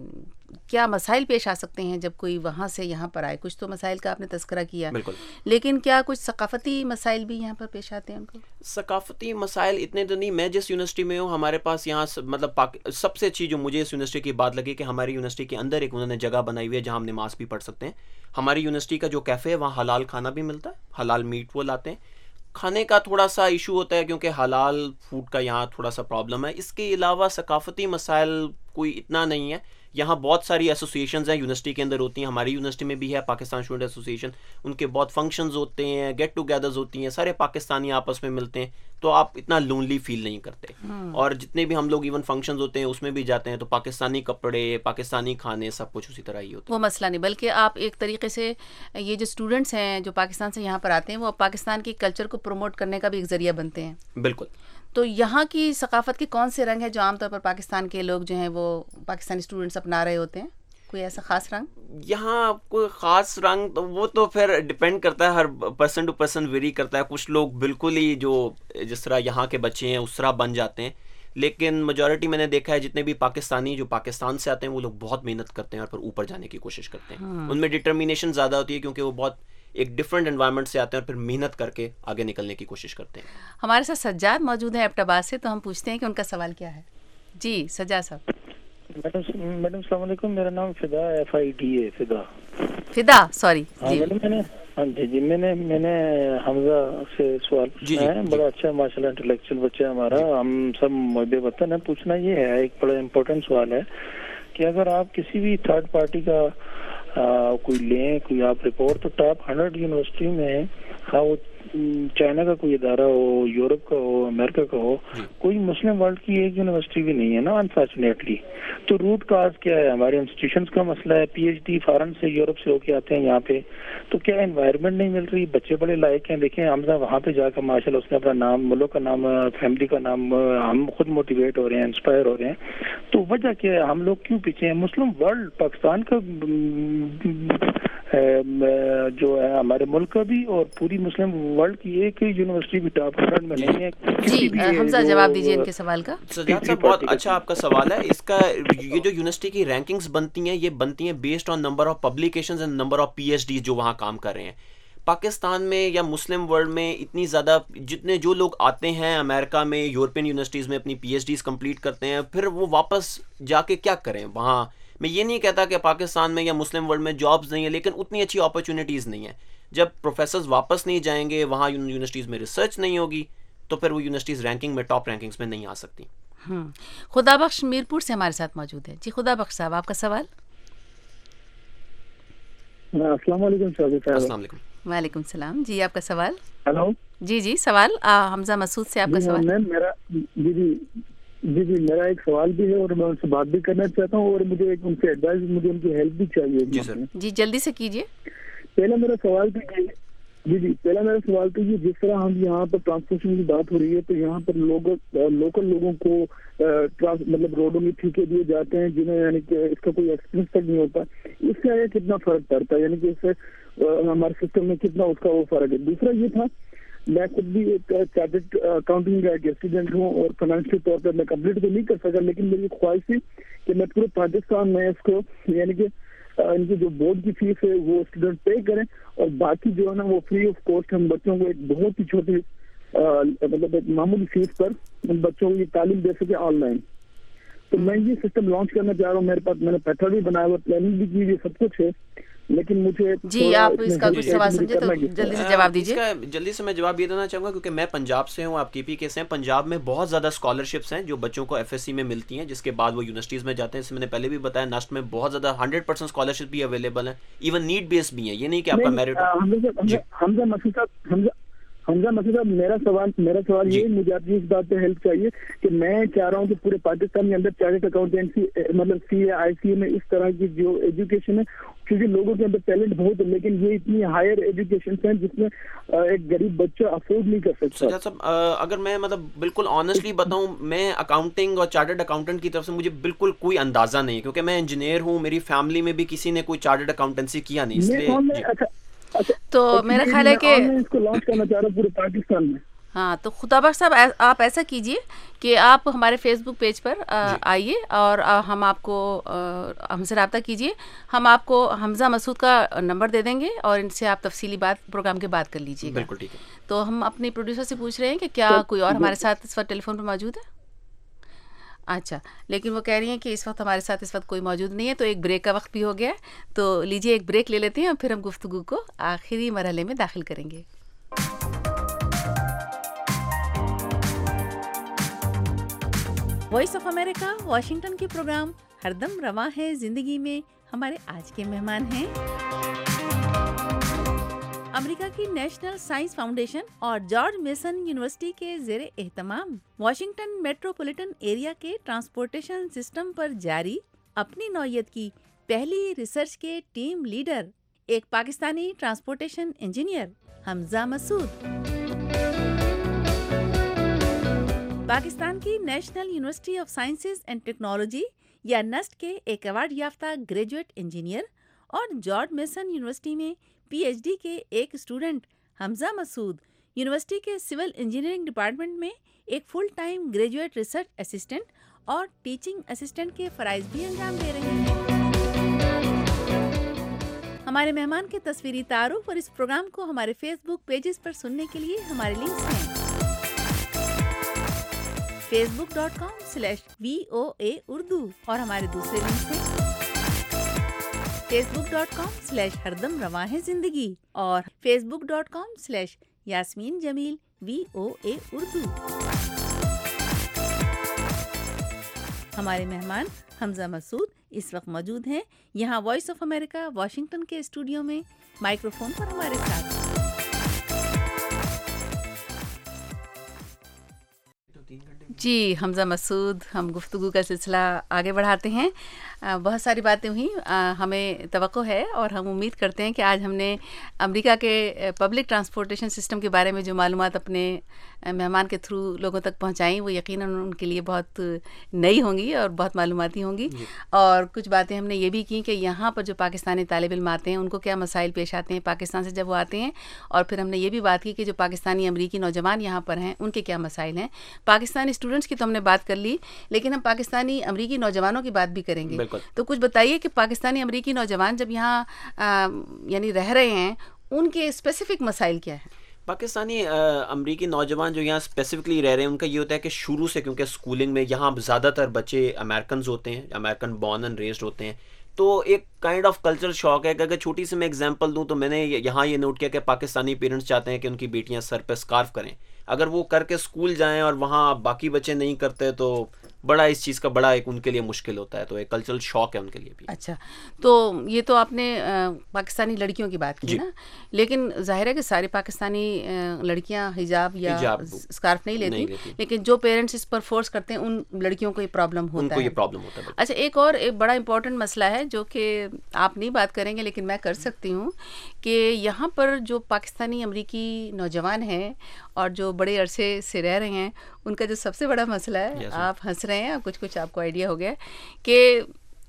क्या मसाइल पेश आ सकते हैं जब कोई वहाँ से यहाँ पर आए? कुछ तो मसाइल का आपने तज़किरा किया, बिल्कुल, लेकिन क्या कुछ सकाफ़ती मसाइल भी यहाँ पर पेश आते हैं उनको? सकाफ़ती मसाइल इतने तो नहीं। मैं जिस यूनिवर्सिटी में हूँ हमारे पास यहाँ मतलब सबसे अच्छी जो मुझे इस यूनिवर्सिटी की बात लगी कि हमारी यूनिवर्सिटी के अंदर एक उन्होंने जगह बनाई हुई है जहाँ हम नमाज भी पढ़ सकते हैं। हमारी यूनिवर्सिटी का जो कैफ़े है वहाँ हलाल खाना भी मिलता है, हलाल मीट वो लाते हैं। खाने का थोड़ा सा इशू होता है क्योंकि हलाल फूड का यहाँ थोड़ा सा प्रॉब्लम है। इसके अलावा सकाफ़ती मसाइल कोई इतना नहीं है। यहाँ बहुत सारी एसोसिएशंस हैं यूनिवर्सिटी के अंदर होती हैं, हमारी यूनिवर्सिटी में भी है पाकिस्तान स्टूडेंट एसोसिएशन, उनके बहुत फंक्शंस होते हैं, गेट टुगेदर्स होती हैं, सारे पाकिस्तानी आपस में मिलते हैं, तो आप इतना लोनली फील नहीं करते। और जितने भी हम लोग इवन फंक्शंस होते हैं उसमें भी जाते हैं तो पाकिस्तानी कपड़े, पाकिस्तानी खाने, सब कुछ उसी तरह ही होता है। वो मसला नहीं, बल्कि आप एक तरीके से ये जो स्टूडेंट्स हैं जो पाकिस्तान से यहाँ पर आते हैं वो पाकिस्तान के कल्चर को प्रमोट करने का भी एक जरिया बनते हैं। बिल्कुल। तो यहाँ की सकाफत के कौन से रंग हैं जो आमतौर पर पाकिस्तान के लोग जो हैं वो पाकिस्तानी स्टूडेंट्स अपना रहे होते हैं? कोई ऐसा ख़ास रंग? यहाँ कोई ख़ास रंग तो वो तो फिर डिपेंड करता है, हर पर्सन टू पर्सन वेरी करता है। कुछ लोग बिल्कुल ही जो जिस तरह यहाँ के बच्चे हैं उस तरह बन जाते हैं, लेकिन मेजॉरिटी मैंने देखा है जितने भी पाकिस्तानी जो पाकिस्तान से आते हैं वो लोग बहुत मेहनत करते हैं और फिर ऊपर जाने की कोशिश करते हैं। हाँ। उनमें डिटर्मिनेशन ज़्यादा होती है क्योंकि वो बहुत एक डिफरेंट एनवायरनमेंट से आते हैं और फिर मेहनत करके आगे निकलने की कोशिश करते हैं। हमारे साथ सज्जाद मौजूद है एबटाबाद से, तो हम पूछते हैं कि उनका सवाल क्या है। जी सज्जाद साहब। मैडम मैडम अस्सलाम वालेकुम, मेरा नाम फिदा एफ आई डी है, फिदा फिदा सॉरी हाँ मैडम मैंने हाँ जी जी मैंने मैंने हमजा से सवाल पूछना है। बड़ा अच्छा माशाल्लाह इंटेलेक्चुअल बच्चा है हमारा, हम सब मुझे वतन है। पूछना ये है, एक बड़ा इम्पोर्टेंट सवाल है कि अगर आप किसी भी थर्ड पार्टी का आ, कोई लें कोई आप रिपोर्ट, तो टॉप हंड्रेड यूनिवर्सिटी में हाँ वो चाइना का कोई इदारा हो, यूरोप का हो, अमेरिका का हो, कोई मुस्लिम वर्ल्ड की एक यूनिवर्सिटी भी नहीं है ना, अनफॉर्चुनेटली। तो रूट काज क्या है? हमारे इंस्टीट्यूशंस का मसला है। पीएचडी फॉरेन से, यूरोप से होके आते हैं यहाँ पे, तो क्या एनवायरनमेंट नहीं मिल रही? बच्चे बड़े लायक हैं, देखें हमजा वहाँ पे जाकर माशाल्लाह उसने अपना नाम, मुल्क का नाम, फैमिली का नाम, हम खुद मोटिवेट हो रहे हैं, इंस्पायर हो रहे हैं। तो वजह क्या है? हम लोग क्यों पीछे हैं? मुस्लिम वर्ल्ड, पाकिस्तान का जो है हमारे मुल्क का भी और पूरी मुस्लिम वर्ल्ड की एक यूनिवर्सिटी भी टॉप हंड्रेड में नहीं है। जी हमजा जवाब दीजिए इनके सवाल का। सजाद साहब बहुत अच्छा आपका सवाल है। इसका ये जो यूनिवर्सिटी की रैंकिंग्स बनती हैं, ये बनती हैं based on number of publications and number of PhD जो वहाँ काम कर रहे हैं। पाकिस्तान में या मुस्लिम वर्ल्ड में इतनी ज़्यादा जितने जो लोग आते हैं अमेरिका में, यूरोपियन यूनिवर्सिटीज़ में अपनी पीएचडीज कंप्लीट करते हैं, फिर वो वापस जाके क्या करें वहाँ। मैं ये नहीं कहता कि पाकिस्तान में या मुस्लिम वर्ल्ड में जॉब्स नहीं है, लेकिन उतनी अच्छी अपॉर्चुनिटीज़ नहीं है। जब प्रोफेसर्स वापस नहीं जाएंगे, वहाँ यूनिवर्सिटीज़ में रिसर्च नहीं होगी, तो फिर वो यूनिवर्सिटीज़ रैंकिंग में, टॉप रैंकिंग्स में नहीं आ सकती। खुदाबख्श मीरपुर से हमारे साथ मौजूद है। जी खुदाबख्श साहब, आपका सवाल। अस्सलाम वालेकुम साहब। अस्सलाम वालेकुम। वालेकुम सलाम। जी आपका सवाल। हेलो। जी जी सवाल हमजा मसूद से आपका सवाल। मैम मेरा जी जी जी जी मेरा एक सवाल भी है और मैं उनसे बात भी करना चाहता हूँ और मुझे एक उनसे एडवाइस, मुझे उनकी हेल्प भी चाहिए। जी सर। जी जल्दी से कीजिए। पहला मेरा सवाल तो ये जी जी पहला मेरा सवाल तो ये, जिस तरह हम यहाँ पर ट्रांसपोर्टेशन की बात हो रही है, तो यहाँ पर लोगों लोकल लोगों को ट्रांस मतलब रोडों में ठेके दिए जाते हैं जिन्हें यानी कि इसका कोई एक्सपीरियंस तक नहीं होता। इससे कितना फर्क पड़ता है, यानी कि इससे हमारे सिस्टम में कितना उसका वो फर्क है। दूसरा ये था, मैं खुद भी एक चार्टर्ड अकाउंटिंग का एक स्टूडेंट हूँ और फाइनेंशियल तौर पर मैं कंप्लीट तो नहीं कर सका, लेकिन मेरी ख्वाहिश थी कि मैं पूरे पाकिस्तान में इसको यानी कि इनकी जो बोर्ड की फीस है वो स्टूडेंट पे करें और बाकी जो है ना वो फ्री ऑफ कॉस्ट हम बच्चों को एक बहुत ही छोटी मतलब एक मामूली फीस पर उन बच्चों को तालीम दे सके ऑनलाइन। तो मैं ये सिस्टम लॉन्च करना चाह रहा हूँ। मेरे पास मैंने पैटर्न भी बनाया हुआ, प्लानिंग भी की हुई, सब कुछ है, लेकिन मुझे जी आप इसका कुछ सवाल समझे तो जल्दी से जवाब दीजिए। इसका जल्दी से मैं जवाब ये देना चाहूँगा क्योंकि मैं पंजाब से हूँ, आप केपी के से हैं। पंजाब में बहुत ज़्यादा स्कॉलरशिप्स हैं जो बच्चों को एफएससी में मिलती हैं, जिसके बाद वो यूनिवर्सिटीज़ में जाते हैं। इसमें मैंने पहले भी बताया, नस्ट में बहुत ज़्यादा हंड्रेड परसेंट स्कॉलरशिप भी अवेलेबल है, इवन नीड बेस्ड भी है। ये नहीं कि आपका मेरिट। हमजा मसूद साहब, मेरा सवाल मेरा सवाल ये, मुझे आपकी इस बात पे हेल्प चाहिए कि मैं चाह रहा हूँ कि पूरे पाकिस्तान के अंदर चार्टर्ड अकाउंटेंसी मतलब सी ए आई सी ए में इस तरह की जो एजुकेशन है, क्योंकि लोगों के अंदर टैलेंट बहुत है, लेकिन ये इतनी हायर एजुकेशन है जिसमें एक गरीब बच्चा अफोर्ड नहीं कर सकता। सब अगर मैं मतलब बिल्कुल ऑनेस्टली बताऊँ, मैं अकाउंटिंग और चार्टर्ड अकाउंटेंट की तरफ से मुझे बिल्कुल कोई अंदाजा नहीं है, क्योंकि मैं इंजीनियर हूँ, मेरी फैमिली में भी किसी ने कोई चार्टर्ड अकाउंटेंसी किया नहीं, इसलिए अच्छा, तो मेरा ख्याल है कि इसको लॉन्च करना चाह रहा हूं पूरे पाकिस्तान में। हाँ, तो खुदाबख्श साहब आप ऐसा कीजिए कि आप हमारे फेसबुक पेज पर आइए और आ, हम आपको हमसे रब्ता कीजिए। हम आपको हमजा मसूद का नंबर दे देंगे और इनसे आप तफसीली बात प्रोग्राम के बाद कर लीजिएगा। बिल्कुल ठीक है। तो हम अपने प्रोड्यूसर से पूछ रहे हैं कि क्या तो, कोई और हमारे साथ इस वक्त टेलीफोन पर मौजूद है? अच्छा, लेकिन वो कह रही हैं कि इस वक्त हमारे साथ इस वक्त कोई मौजूद नहीं है, तो एक ब्रेक का वक्त भी हो गया है, तो लीजिए एक ब्रेक ले लेते हैं और फिर हम गुफ्तगू को आखिरी मरहले में दाखिल करेंगे। वॉइस ऑफ अमेरिका वाशिंगटन के प्रोग्राम हरदम रवा है जिंदगी में हमारे आज के मेहमान हैं अमेरिका की नेशनल साइंस फाउंडेशन और जॉर्ज मेसन यूनिवर्सिटी के ज़ेरे एहतमाम वाशिंगटन मेट्रोपॉलिटन एरिया के ट्रांसपोर्टेशन सिस्टम पर जारी अपनी नौयत की पहली रिसर्च के टीम लीडर, एक पाकिस्तानी ट्रांसपोर्टेशन इंजीनियर हमजा मसूद। पाकिस्तान की National University of Sciences and Technology या नस्ट के एक अवार्ड याफ्ता ग्रेजुएट इंजीनियर और जॉर्ज मेसन यूनिवर्सिटी में पीएचडी के एक स्टूडेंट हमजा मसूद यूनिवर्सिटी के सिविल इंजीनियरिंग डिपार्टमेंट में एक full time graduate research assistant और टीचिंग असिस्टेंट के फ़राइज़ भी अंजाम दे रहे हैं। हमारे मेहमान के तस्वीरी तारुफ और इस प्रोग्राम को हमारे फेसबुक पेजेस पर सुनने के लिए हमारे लिंक्स हैं Facebook dot com slash V O A Urdu और हमारे दूसरे लिंक्स हैं फेसबुक डॉट कॉम स्लैश हरदम रवा है जिंदगी और Facebook dot com slash Yasmeen Jameel V O A Urdu. हमारे मेहमान हमजा मसूद इस वक्त मौजूद हैं यहाँ वॉइस ऑफ अमेरिका वाशिंगटन के स्टूडियो में माइक्रोफोन पर हमारे साथ। तीन घंटे जी हमजा मसूद, हम गुफ्तगू का सिलसिला आगे बढ़ाते हैं। आ, बहुत सारी बातें हुई, आ, हमें तवक्को है और हम उम्मीद करते हैं कि आज हमने अमेरिका के पब्लिक ट्रांसपोर्टेशन सिस्टम के बारे में जो मालूमात अपने मेहमान के थ्रू लोगों तक पहुंचाई, वो यकीनन उनके लिए बहुत नई होंगी और बहुत मालूमाती होंगी। और कुछ बातें हमने ये भी की कि यहाँ पर जो पाकिस्तानी तालिब इल्म आते हैं उनको क्या मसाइल पेश आते हैं पाकिस्तान से जब वो आते हैं, और फिर हमने ये भी बात की कि जो पाकिस्तानी अमरीकी नौजवान यहाँ पर हैं उनके क्या मसाइल हैं। पाकिस्तानी स्टूडेंट्स की तो हमने बात कर ली, लेकिन हम पाकिस्तानी अमरीकी नौजवानों की बात भी करेंगे। तो कुछ बताइए कि पाकिस्तानी अमरीकी नौजवान जब यहाँ यानी रह रहे हैं उनके स्पेसिफिक मसाइल क्या हैं? पाकिस्तानी अमरीकी नौजवान जो यहाँ स्पेसिफिकली रह रहे हैं उनका ये होता है कि शुरू से, क्योंकि स्कूलिंग में यहाँ ज़्यादातर बच्चे अमेरिकन होते हैं, अमेरिकन बॉर्न एंड रेज्ड होते हैं, तो एक काइंड ऑफ कल्चरल शॉक है कि अगर छोटी सी मैं एग्जांपल दूं तो मैंने यहाँ ये नोट किया कि पाकिस्तानी पेरेंट्स चाहते हैं कि उनकी बेटियां सर पे स्कार्फ करें, अगर वो करके स्कूल जाएं और वहाँ बाकी बच्चे नहीं करते तो बड़ा इस चीज़ का बड़ा एक उनके लिए मुश्किल होता है, तो एक कल्चरल शॉक है उनके लिए भी। अच्छा, तो ये तो आपने आ, पाकिस्तानी लड़कियों की बात की ना, लेकिन जाहिर है कि सारी पाकिस्तानी लड़कियां हिजाब या हिजाब स्कार्फ नहीं लेती, नहीं लेती, लेकिन जो पेरेंट्स इस पर फोर्स करते हैं उन लड़कियों को ये प्रॉब्लम होता उनको है। ये प्रॉब्लम होता है। अच्छा, एक और एक बड़ा इंपॉर्टेंट मसला है जो कि आप नहीं बात करेंगे लेकिन मैं कर सकती हूँ कि यहाँ पर जो पाकिस्तानी अमरीकी नौजवान हैं और जो बड़े अरसे से रह रहे हैं उनका जो सबसे बड़ा मसला है, आप हंस रहे हैं, कुछ कुछ आपको आइडिया हो गया कि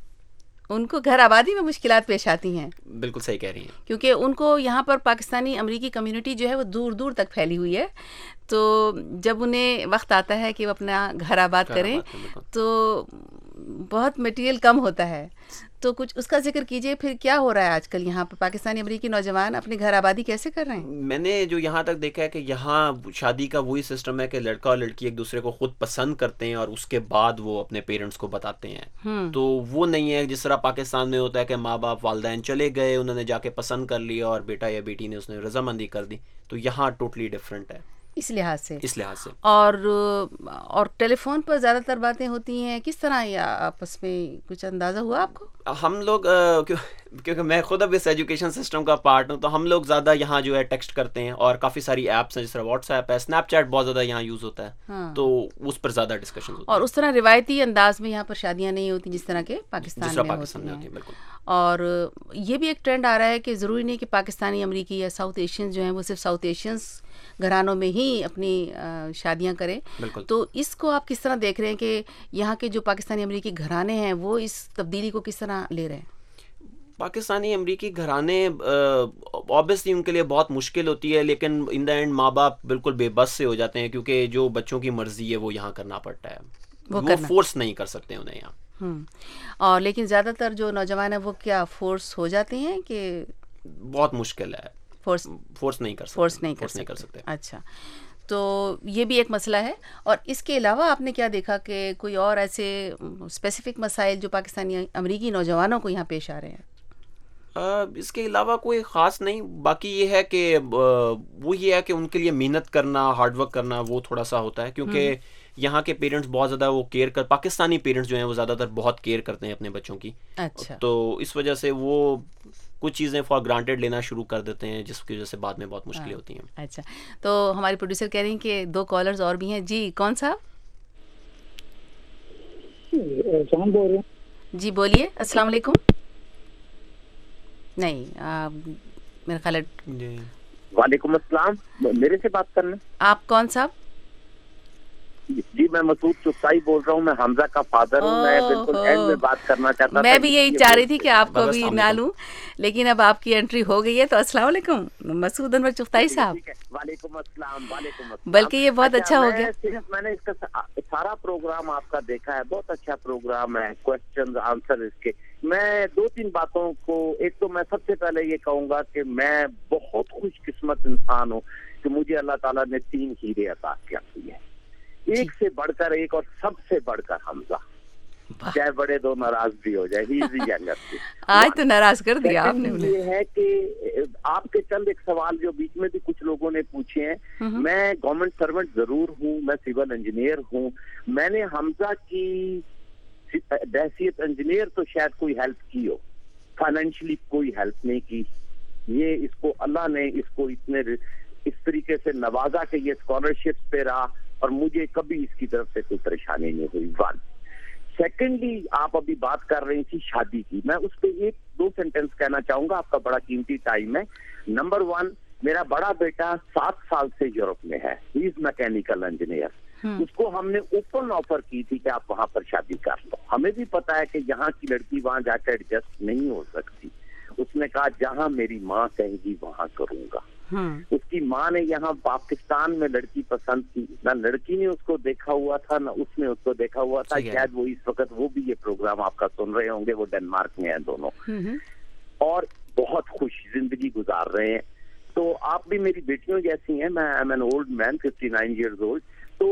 उनको घर आबादी में मुश्किलात पेश आती हैं। बिल्कुल सही कह रही हैं, क्योंकि उनको यहाँ पर पाकिस्तानी अमरीकी कम्युनिटी जो है वो दूर दूर तक फैली हुई है, तो जब उन्हें वक्त आता है कि वो अपना घर आबाद करें तो बहुत मटेरियल कम होता है। तो कुछ उसका जिक्र कीजिए, फिर क्या हो रहा है आजकल यहाँ पर पाकिस्तानी अमरीकी नौजवान अपनी घर आबादी कैसे कर रहे हैं? मैंने जो यहाँ तक देखा है कि यहाँ शादी का वही सिस्टम है कि लड़का और लड़की एक दूसरे को खुद पसंद करते हैं और उसके बाद वो अपने पेरेंट्स को बताते हैं। तो वो नहीं है जिस तरह पाकिस्तान में होता है कि माँ बाप वालिदैन चले गए, उन्होंने जाके पसंद कर लिया और बेटा या बेटी ने उसने रजामंदी कर दी, तो यहाँ टोटली डिफरेंट है इस लिहाज से इस लिहाज से और और टेलीफोन पर ज़्यादातर बातें होती हैं, किस तरह या आपस में कुछ अंदाज़ा हुआ आपको? हम लोग क्योंकि क्यों, मैं खुद अब इस एजुकेशन सिस्टम का पार्ट हूँ, तो हम लोग ज़्यादा यहाँ जो है टेक्स्ट करते हैं और काफ़ी सारी ऐप्स हैं, जिस तरह व्हाट्सएप है, स्नैपचैट बहुत ज़्यादा यहाँ यूज़ होता है। हाँ। तो उस पर ज़्यादा डिस्कशन होता है। और उस तरह रिवायती अंदाज में यहाँ पर शादियाँ नहीं होती जिस तरह के पाकिस्तान में पाकिस्तान में होती है। बिल्कुल। और ये भी एक ट्रेंड आ रहा है कि ज़रूरी नहीं कि पाकिस्तानी अमरीकी या साउथ एशियंस जो हैं वो सिर्फ साउथ एशियंस घरानों में ही अपनी शादियां करें। तो इसको आप किस तरह देख रहे हैं कि यहाँ के जो पाकिस्तानी अमरीकी घराने हैं वो इस तब्दीली को किस तरह ले रहे हैं? पाकिस्तानी अमरीकी घराने ऑब्वियसली उनके लिए बहुत मुश्किल होती है, लेकिन इन द एंड माँ बाप बिल्कुल बेबस से हो जाते हैं, क्योंकि जो बच्चों की मर्जी है वो यहाँ करना पड़ता है, वो, वो फोर्स नहीं कर सकते उन्हें यहाँ। और लेकिन ज़्यादातर जो नौजवान है वो क्या फोर्स हो जाते हैं कि बहुत मुश्किल है, फोर्स फोर्स नहीं कर सकते फोर्स नहीं कर फोर्स नहीं कर सकते। अच्छा, तो ये भी एक मसला है। और इसके अलावा आपने क्या देखा कि कोई और ऐसे स्पेसिफिक मसाइल जो पाकिस्तानी अमरीकी नौजवानों को यहाँ पेश आ रहे हैं? Uh, इसके अलावा कोई ख़ास नहीं, बाकी ये है कि वो ये है कि उनके लिए मेहनत करना, हार्डवर्क करना वो थोड़ा सा होता है, क्योंकि यहाँ के पेरेंट्स बहुत ज़्यादा वो केयर कर पाकिस्तानी पेरेंट्स जो हैं वो ज़्यादातर बहुत केयर करते हैं अपने बच्चों की। अच्छा। तो इस वजह से वो कुछ चीज़ें फॉर ग्रांटेड लेना शुरू कर देते हैं, जिसकी वजह से बाद में बहुत मुश्किलें होती हैं। अच्छा, तो हमारे प्रोड्यूसर कह रहे हैं कि दो कॉलर्स और भी हैं। जी कौन साहब? बोल रहे हैं। जी बोलिए। अस्सलाम वालेकुम। नहीं आ, मेरा ख्याल है। वालेकुम अस्सलाम, मेरे से बात करना। आप कौन साहब? जी मैं मसूद चुगताई बोल रहा हूँ, मैं हमजा का फादर हूँ। मैं बिल्कुल एंड में बात करना चाहता था। मैं भी यही चाह रही थी कि आपको भी ना लूं, लेकिन अब आपकी एंट्री हो गई है। तो अस्सलाम वालेकुम मसूद अनवर चुगताई साहब। वालेकुम अस्सलाम। वालेकुम अस्सलाम। बल्कि ये बहुत अच्छा हो गया। सिर्फ मैंने इसका सारा प्रोग्राम आपका देखा है, बहुत अच्छा प्रोग्राम है, क्वेश्चन आंसर इसके। मैं दो तीन बातों को, एक तो मैं सबसे पहले ये कहूंगा कि मैं बहुत खुशकिस्मत इंसान हूँ कि मुझे अल्लाह ताला ने तीन हीरे अता किए हैं, एक से बढ़कर एक और सबसे बढ़कर हमजा। चाहे बड़े दो नाराज भी हो जाए, ही इज द यंगेस्ट। आज तो नाराज कर दिया आपने। ये है कि आपके चंद एक सवाल जो बीच में भी कुछ लोगों ने पूछे हैं, मैं गवर्नमेंट सर्वेंट जरूर हूँ, मैं सिविल इंजीनियर हूँ। मैंने हमजा की हैसियत इंजीनियर तो शायद कोई हेल्प की हो, फाइनेंशियली कोई हेल्प नहीं की। ये इसको अल्लाह ने इसको इतने इस तरीके से नवाजा कि ये स्कॉलरशिप पे रहा, और मुझे कभी इसकी तरफ से कोई परेशानी नहीं हुई। वन सेकेंडली, आप अभी बात कर रही थी शादी की, मैं उस पर एक दो सेंटेंस कहना चाहूंगा, आपका बड़ा कीमती टाइम है। नंबर वन, मेरा बड़ा बेटा सात साल से यूरोप में है, ही इज मैकेनिकल इंजीनियर। उसको हमने ओपन ऑफर की थी कि आप वहां पर शादी कर लो। हमें भी पता है कि यहाँ की लड़की वहां जाकर एडजस्ट नहीं हो सकती। उसने कहा जहां मेरी माँ कहेगी वहां करूंगा। उसकी माँ ने यहाँ पाकिस्तान में लड़की पसंद की, ना लड़की ने उसको देखा हुआ था ना उसने उसको देखा हुआ था। शायद वो इस वक्त वो भी ये प्रोग्राम आपका सुन रहे होंगे, वो डेनमार्क में है दोनों, और बहुत खुश जिंदगी गुजार रहे हैं। तो आप भी मेरी बेटियों जैसी हैं। मैं I am an old man, fifty nine years old. तो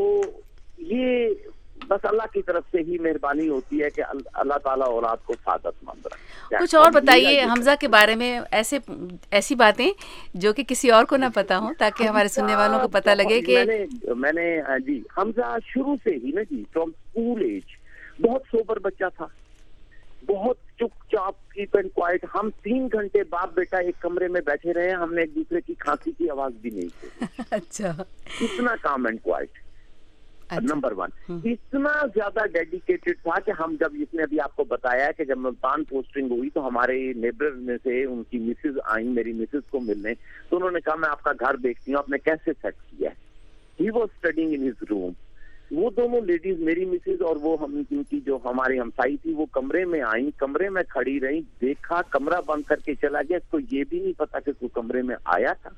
ये बस अल्लाह की तरफ से ही मेहरबानी होती है कि अल्लाह ताला औलाद को सादतमंद रखे। कुछ और बताइए हमजा के बारे में, ऐसे ऐसी बातें जो कि किसी और को ना पता हो, ताकि हमारे सुनने वालों को पता लगे कि मैंने मैंने जी हमजा शुरू से ही ना जी फ्रॉम स्कूल एज बहुत सोबर बच्चा था, बहुत चुपचाप, कीप एंड क्वाइट। हम तीन घंटे बाप बेटा एक कमरे में बैठे रहे, हमने एक दूसरे की खांसी की आवाज भी नहीं सुनी। अच्छा, इतना काम एंड क्वाइट। नंबर वन, इतना ज्यादा डेडिकेटेड था कि हम जब, इसने अभी आपको बताया कि जब मुल्तान पोस्टिंग हुई तो हमारे नेबर में से उनकी मिसेज आई मेरी मिसेज को मिलने, तो उन्होंने कहा मैं आपका घर देखती हूँ, आपने कैसे सेट किया है। He was studying in his room. वो दोनों लेडीज, मेरी मिसेज और वो हम उनकी जो हमारी हमसाई थी, वो कमरे में आई, कमरे में खड़ी रही, देखा, कमरा बंद करके चला गया। इसको ये भी नहीं पता कि वो कमरे में आया था।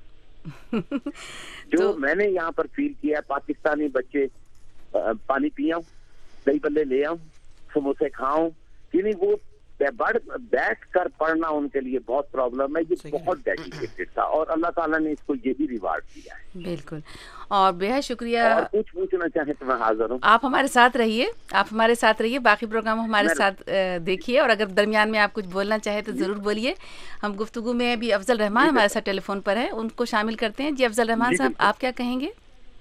जो तो... मैंने यहाँ पर फील किया, पाकिस्तानी बच्चे पानी पिया, दही बल्ले ले आऊं, समोसे खाऊं, यानी वो बैठ कर पढ़ना उनके लिए बहुत प्रॉब्लम है। ये बहुत डेडिकेटेड था और अल्लाह ताला ने इसको ये भी रिवार्ड दिया है। बिल्कुल, और बेहद शुक्रिया। और कुछ पूछना चाहे तो मैं हाजिर हूँ। आप हमारे साथ रहिए, आप हमारे साथ रहिए, बाकी प्रोग्राम हमारे साथ देखिए, और अगर दरमियान में आप कुछ बोलना चाहे तो जरूर बोलिए। हम गुफ्तगू में भी अफजल रहमान हमारे साथ टेलीफोन पर है, उनको शामिल करते हैं। जी अफजल रहमान साहब, आप क्या कहेंगे?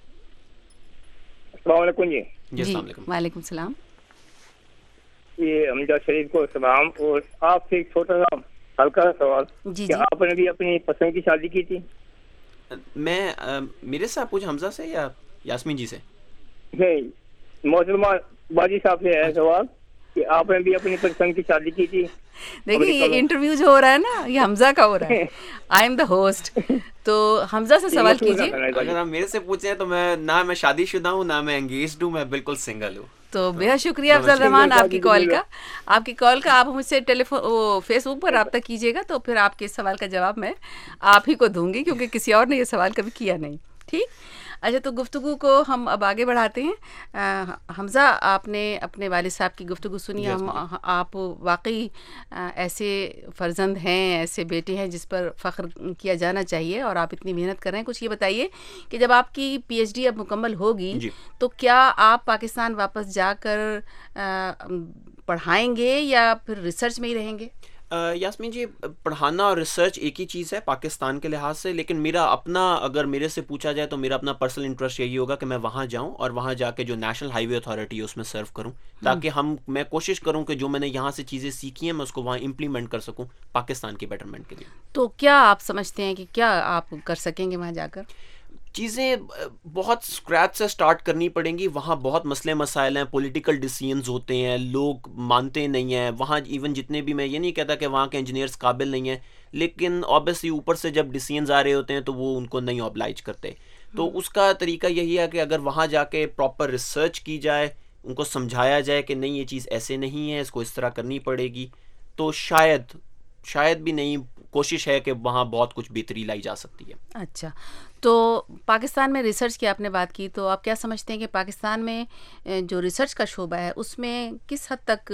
जी, जी वालेकुम सलाम। ये हमजा शरीफ को सलाम। और आपसे एक छोटा सा हल्का सा सवाल, जी, कि आपने भी अपनी पसंद की शादी की थी? मैं आ, मेरे से पूछ हमजा से या यास्मीन जी से? नहीं, मोहतरमा बाजी साहब से है सवाल कि आपने भी अपनी पसंद की शादी की थी। देखिए ये इंटरव्यू जो हो रहा है ना, ये हमजा का हो रहा है। आई एम द होस्ट, तो हमजा से सवाल कीजिए। अगर आप मेरे से पूछे तो मैं ना मैं शादीशुदा हूँ ना मैं एंगेज्ड हूँ, मैं बिल्कुल सिंगल हूँ। तो बेहद शुक्रिया अफजल रहमान आपकी कॉल का आपकी कॉल का आप मुझसे टेलीफोन वो फेसबुक पर रब्ता कीजिएगा, तो फिर आपके इस सवाल का जवाब मैं आप ही को दूंगी, क्योंकि किसी और ने ये सवाल कभी किया नहीं। ठीक, अच्छा, तो गुफ्तगू को हम अब आगे बढ़ाते हैं। आ, हमजा, आपने अपने वालिद साहब की गुफ्तगू सुनी। हम आप वाकई ऐसे फ़र्जंद हैं, ऐसे बेटे हैं जिस पर फ़ख्र किया जाना चाहिए, और आप इतनी मेहनत कर रहे हैं। कुछ ये बताइए कि जब आपकी पीएचडी अब मुकम्मल होगी तो क्या आप पाकिस्तान वापस जाकर पढ़ाएंगे या फिर रिसर्च में ही रहेंगे? यास्मीन जी, पढ़ाना और रिसर्च एक ही चीज़ है पाकिस्तान के लिहाज से, लेकिन मेरा अपना, अगर मेरे से पूछा जाए तो मेरा अपना पर्सनल इंटरेस्ट यही होगा कि मैं वहाँ जाऊँ और वहाँ जाके जो नेशनल हाईवे अथॉरिटी है उसमें सर्व करूँ, ताकि हम मैं कोशिश करूँ कि जो मैंने यहाँ से चीज़ें सीखी हैं मैं उसको वहाँ इम्प्लीमेंट कर सकूँ पाकिस्तान के बेटरमेंट के लिए। तो क्या आप समझते हैं कि क्या आप कर सकेंगे वहाँ जाकर? चीज़ें बहुत स्क्रैच से स्टार्ट करनी पड़ेंगी। वहाँ बहुत मसले मसाइल हैं, पॉलिटिकल डिसीजंस होते हैं, लोग मानते नहीं हैं वहाँ। इवन जितने भी, मैं ये नहीं कहता कि वहाँ के इंजीनियर्स काबिल नहीं हैं, लेकिन ऑब्वियसली ऊपर से जब डिसीजंस आ रहे होते हैं तो वो उनको नहीं ऑब्लाइज करते। तो उसका तरीका यही है कि अगर वहाँ जाके प्रॉपर रिसर्च की जाए, उनको समझाया जाए कि नहीं ये चीज़ ऐसे नहीं है, इसको इस तरह करनी पड़ेगी, तो शायद शायद भी नहीं, कोशिश है कि वहाँ बहुत कुछ बेहतरी लाई जा सकती है। अच्छा, तो पाकिस्तान में रिसर्च की आपने बात की, तो आप क्या समझते हैं कि पाकिस्तान में जो रिसर्च का शोबा है उसमें किस हद तक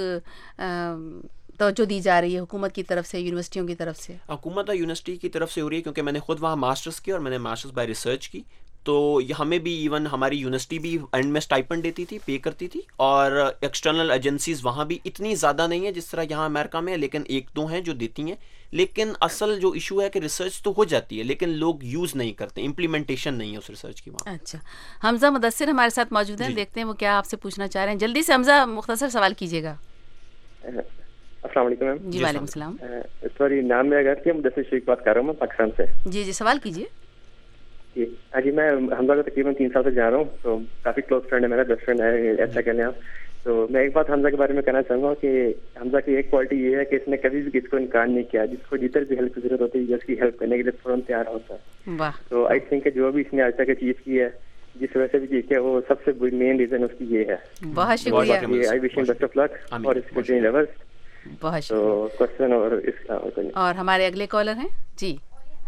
तवज्जो दी जा रही है हुकूमत की तरफ से, यूनिवर्सिटियों की तरफ से? हुकूमत और यूनिवर्सिटी की तरफ से हो रही है, क्योंकि मैंने खुद वहाँ मास्टर्स की और मैंने मास्टर्स बाय रिसर्च की, तो हमें भी, इवन हमारी यूनिवर्सिटी भी एंड में स्टाइपेंड देती थी, पे करती थी, और एक्सटर्नल एजेंसीज वहाँ भी इतनी ज़्यादा नहीं है जिस तरह यहाँ अमेरिका में है, लेकिन एक दो हैं जो देती हैं। लेकिन असल जो इशू है कि रिसर्च तो हो जाती है लेकिन लोग यूज़ नहीं करते, इम्प्लीमेंटेशन नहीं है उस रिसर्च की वहाँ। अच्छा, हमजा मुदस्सिर हमारे साथ मौजूद हैं, देखते हैं वो क्या आपसे पूछना चाह रहे हैं। जल्दी से हमजा मुख्तसर सवाल कीजिएगा। अस्सलाम वालेकुम मैम। जी वालेकुम सलाम। सॉरी, नाम मेरा घर मुदस्सिर शेख बात कर रहा हूँ मैं पाकिस्तान से। जी जी, सवाल कीजिए। जी मैं हमजा को तकरीबन तीन साल से जा रहा हूँ, तो काफ़ी क्लोज फ्रेंड है मेरा, बेस्ट फ्रेंड है, ऐसा कहने आप। तो मैं एक बात हमजा के बारे में कहना चाहूँगा कि हमजा की एक क्वालिटी ये है कि इसने कभी भी किसी को इनकार नहीं किया, जिसको जिधर भी हेल्प की जरूरत होती है उसकी हेल्प करने के लिए तुरंत तैयार होता है। तो आई थिंक जो भी इसने आज तक अचीव की है, जिस वजह से भी जीत है, वो सबसे बड़ी मेन रीजन उसकी ये है। बहुत शुक्रिया। I wish him best of luck और इसके ट्रेन लेवल्स। बहुत शुक्रिया। तो क्वेश्चन और इसका और हमारे अगले कॉलर हैं जी।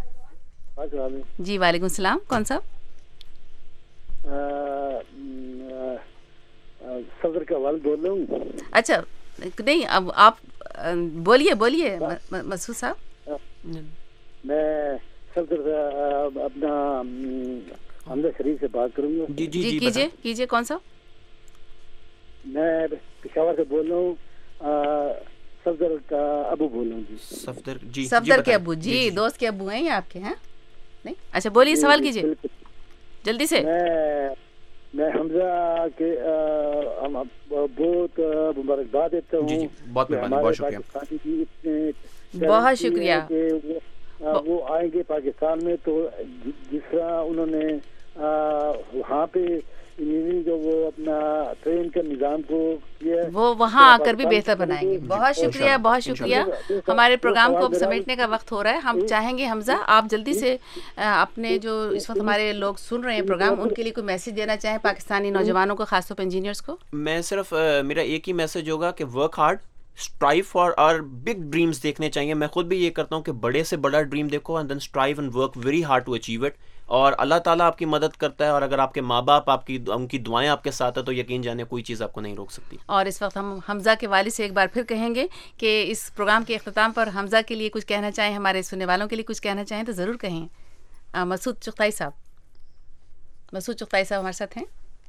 जी वालेकुम सलाम, कौन सा? सफदर का वाल बोल रहा हूँ। अच्छा नहीं, अब आप बोलिए बोलिए मसूद साहब। मैं सफदर अपना हमजा शरीफ से बात करूँगा। जी जी जी कीजिए कीजिए। कौन सा? मैं पेशावर से बोल रहा हूँ, सफदर का अबू बोल रहा हूँ जी। सफदर जी सफदर के अबू जी, जी दोस्त के अबू हैं ये आपके? हैं नहीं? अच्छा बोलिए, सवाल कीजिए जल्दी से। मैं मैं हमजा के हम बहुत मुबारकबाद देता हूँ। बहुत बहुत शुक्रिया, बहुत शुक्रिया। वो, वो आएंगे पाकिस्तान में तो जिस तरह उन्होंने वहाँ पे इंजीनियरिंग जो वो अपना ट्रेन का निज़ाम को किया, वो वहाँ आकर भी बेहतर बनाएंगे। बहुत शुक्रिया, बहुत शुक्रिया। हमारे प्रोग्राम को अब समेटने का वक्त हो रहा है। हम चाहेंगे हमजा आप जल्दी से अपने जो इस वक्त हमारे लोग सुन रहे हैं प्रोग्राम, उनके लिए कोई मैसेज देना चाहें पाकिस्तानी नौजवानों को, खासतौर पर इंजीनियर्स को। मैं सिर्फ मेरा एक ही मैसेज होगा कि work hard, strive for our big dreams देखने चाहिए। मैं खुद भी ये करता हूँ कि बड़े से बड़ा ड्रीम देखो and then strive and work very hard to achieve it. और अल्लाह ताला आपकी मदद करता है, और अगर आपके माँ बाप आपकी उनकी दुआएं आपके साथ है तो यकीन जाने कोई चीज़ आपको नहीं रोक सकती। और इस वक्त हम हमजा के वालिद से एक बार फिर कहेंगे कि इस प्रोग्राम के अख्ताम पर हमजा के लिए कुछ कहना चाहें, हमारे सुनने वालों के लिए कुछ कहना चाहें तो ज़रूर कहें। मसूद चुगताई साहब, मसूद चुगताई साहब हमारे साथ हैं,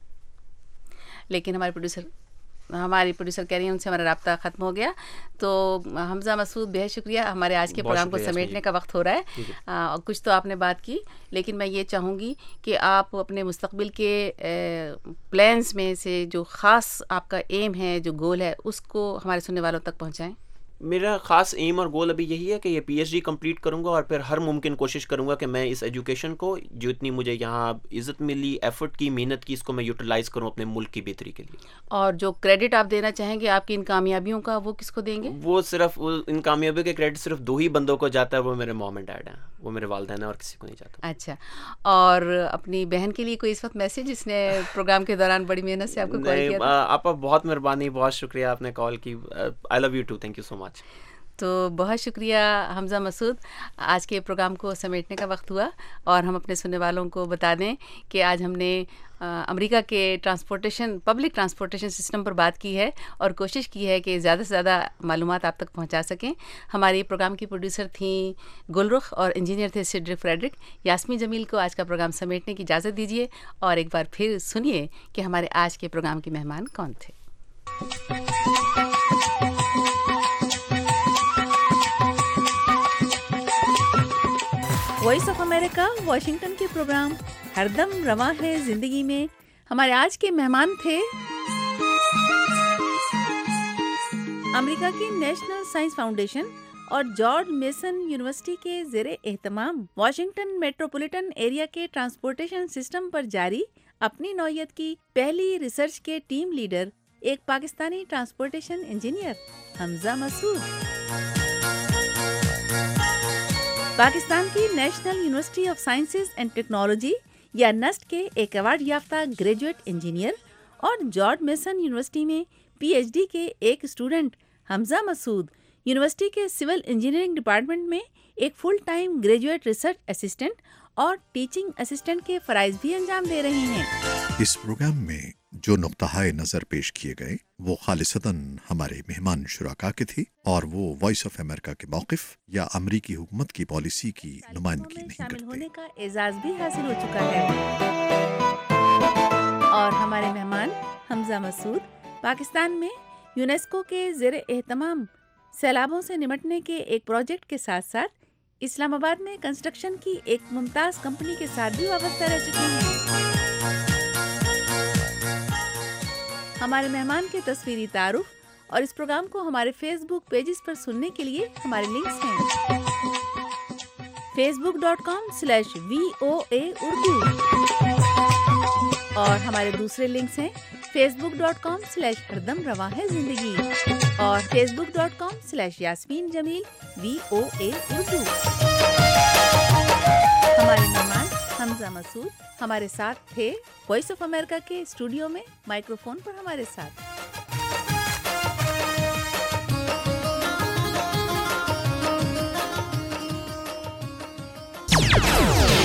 लेकिन हमारे प्रोड्यूसर हमारी प्रोड्यूसर कह रही हैं उनसे हमारा राब्ता ख़त्म हो गया। तो हमजा मसूद बेहद शुक्रिया। हमारे आज के प्रोग्राम को समेटने का वक्त हो रहा है। आ, कुछ तो आपने बात की, लेकिन मैं ये चाहूँगी कि आप अपने मुस्तकबिल के प्लान्स में से जो ख़ास आपका एम है, जो गोल है, उसको हमारे सुनने वालों तक पहुँचाएँ। मेरा ख़ास एम और गोल अभी यही है कि ये पीएचडी कंप्लीट करूंगा और फिर हर मुमकिन कोशिश करूंगा कि मैं इस एजुकेशन को, जो इतनी मुझे यहाँ इज़्ज़त मिली, एफर्ट की, मेहनत की, इसको मैं यूटिलाइज़ करूँ अपने मुल्क की बेहतरी के लिए। और जो क्रेडिट आप देना चाहेंगे आपकी इन कामयाबियों का, वो किसको देंगे? वो सिर्फ इन कामयाबियों के क्रेडिट सिर्फ दो ही बंदों को जाता है, वो मेरे मॉम एंड डैड हैं, वो मेरे वालिदैन हैं, और किसी को नहीं जाता। अच्छा, और अपनी बहन के लिए कोई इस वक्त मैसेज, जिसने प्रोग्राम के दौरान बड़ी मेहनत से आपको कॉल किया था? आपका बहुत मेहरबानी, बहुत शुक्रिया आपने कॉल की। I love you too, thank you so much. तो बहुत शुक्रिया हमजा मसूद। आज के प्रोग्राम को समेटने का वक्त हुआ, और हम अपने सुनने वालों को बता दें कि आज हमने अमेरिका के ट्रांसपोर्टेशन पब्लिक ट्रांसपोर्टेशन सिस्टम पर बात की है, और कोशिश की है कि ज़्यादा से ज़्यादा मालूमात आप तक पहुंचा सकें। हमारे प्रोग्राम की प्रोड्यूसर थी गुलरुख और इंजीनियर थे सिड्रिक फ्रेडरिक। यास्मीन जमील को आज का प्रोग्राम समेटने की इजाज़त दीजिए, और एक बार फिर सुनिए कि हमारे आज के प्रोग्राम के मेहमान कौन थे। वॉइस ऑफ अमेरिका वाशिंगटन के प्रोग्राम हरदम रवां है जिंदगी में हमारे आज के मेहमान थे अमेरिका की नेशनल साइंस फाउंडेशन और जॉर्ज मेसन यूनिवर्सिटी के ज़ेरे एहतमाम वाशिंगटन मेट्रोपॉलिटन एरिया के ट्रांसपोर्टेशन सिस्टम पर जारी अपनी नौयत की पहली रिसर्च के टीम लीडर, एक पाकिस्तानी ट्रांसपोर्टेशन इंजीनियर हमजा मसूद। पाकिस्तान की National University of Sciences and Technology या नस्ट के एक अवार्ड याफ्ता ग्रेजुएट इंजीनियर और जॉर्ज मेसन यूनिवर्सिटी में पीएचडी के एक स्टूडेंट हमजा मसूद यूनिवर्सिटी के सिविल इंजीनियरिंग डिपार्टमेंट में एक full time graduate research assistant और टीचिंग असिस्टेंट के फ़राइज़ भी अंजाम दे रहे हैं। इस प्रोग्राम में जो नुक्ता-ए नज़र पेश किए गए वो खालिसतन हमारे मेहमान शुराका के थे, और वो वॉइस ऑफ अमेरिका के मौक़िफ़ या अमरीकी हुकूमत की पॉलिसी की नुमाइंदगी नहीं करते। शामिल होने का एजाज़ भी हासिल हो चुका है। और हमारे मेहमान हमजा मसूद पाकिस्तान में यूनेस्को के ज़ेरे एहतमाम सैलाबों से निपटने के एक प्रोजेक्ट के साथ साथ इस्लामाबाद में कंस्ट्रक्शन की एक मुमताज़ कंपनी के साथ भी वाबस्ता रह चुके हैं। हमारे मेहमान के तस्वीरी तारुफ और इस प्रोग्राम को हमारे फेसबुक पेजेस पर सुनने के लिए हमारे लिंक्स हैं। Facebook dot com slash V O A Urdu और हमारे दूसरे लिंक्स हैं फेसबुक डॉट कॉम स्लैश हरदम रवा है जिंदगी और Facebook dot com slash Yasmeen Jameel V O A Urdu. हमारे मेहमान हमजा मसूद हमारे साथ थे वॉइस ऑफ अमेरिका के स्टूडियो में माइक्रोफोन पर हमारे साथ।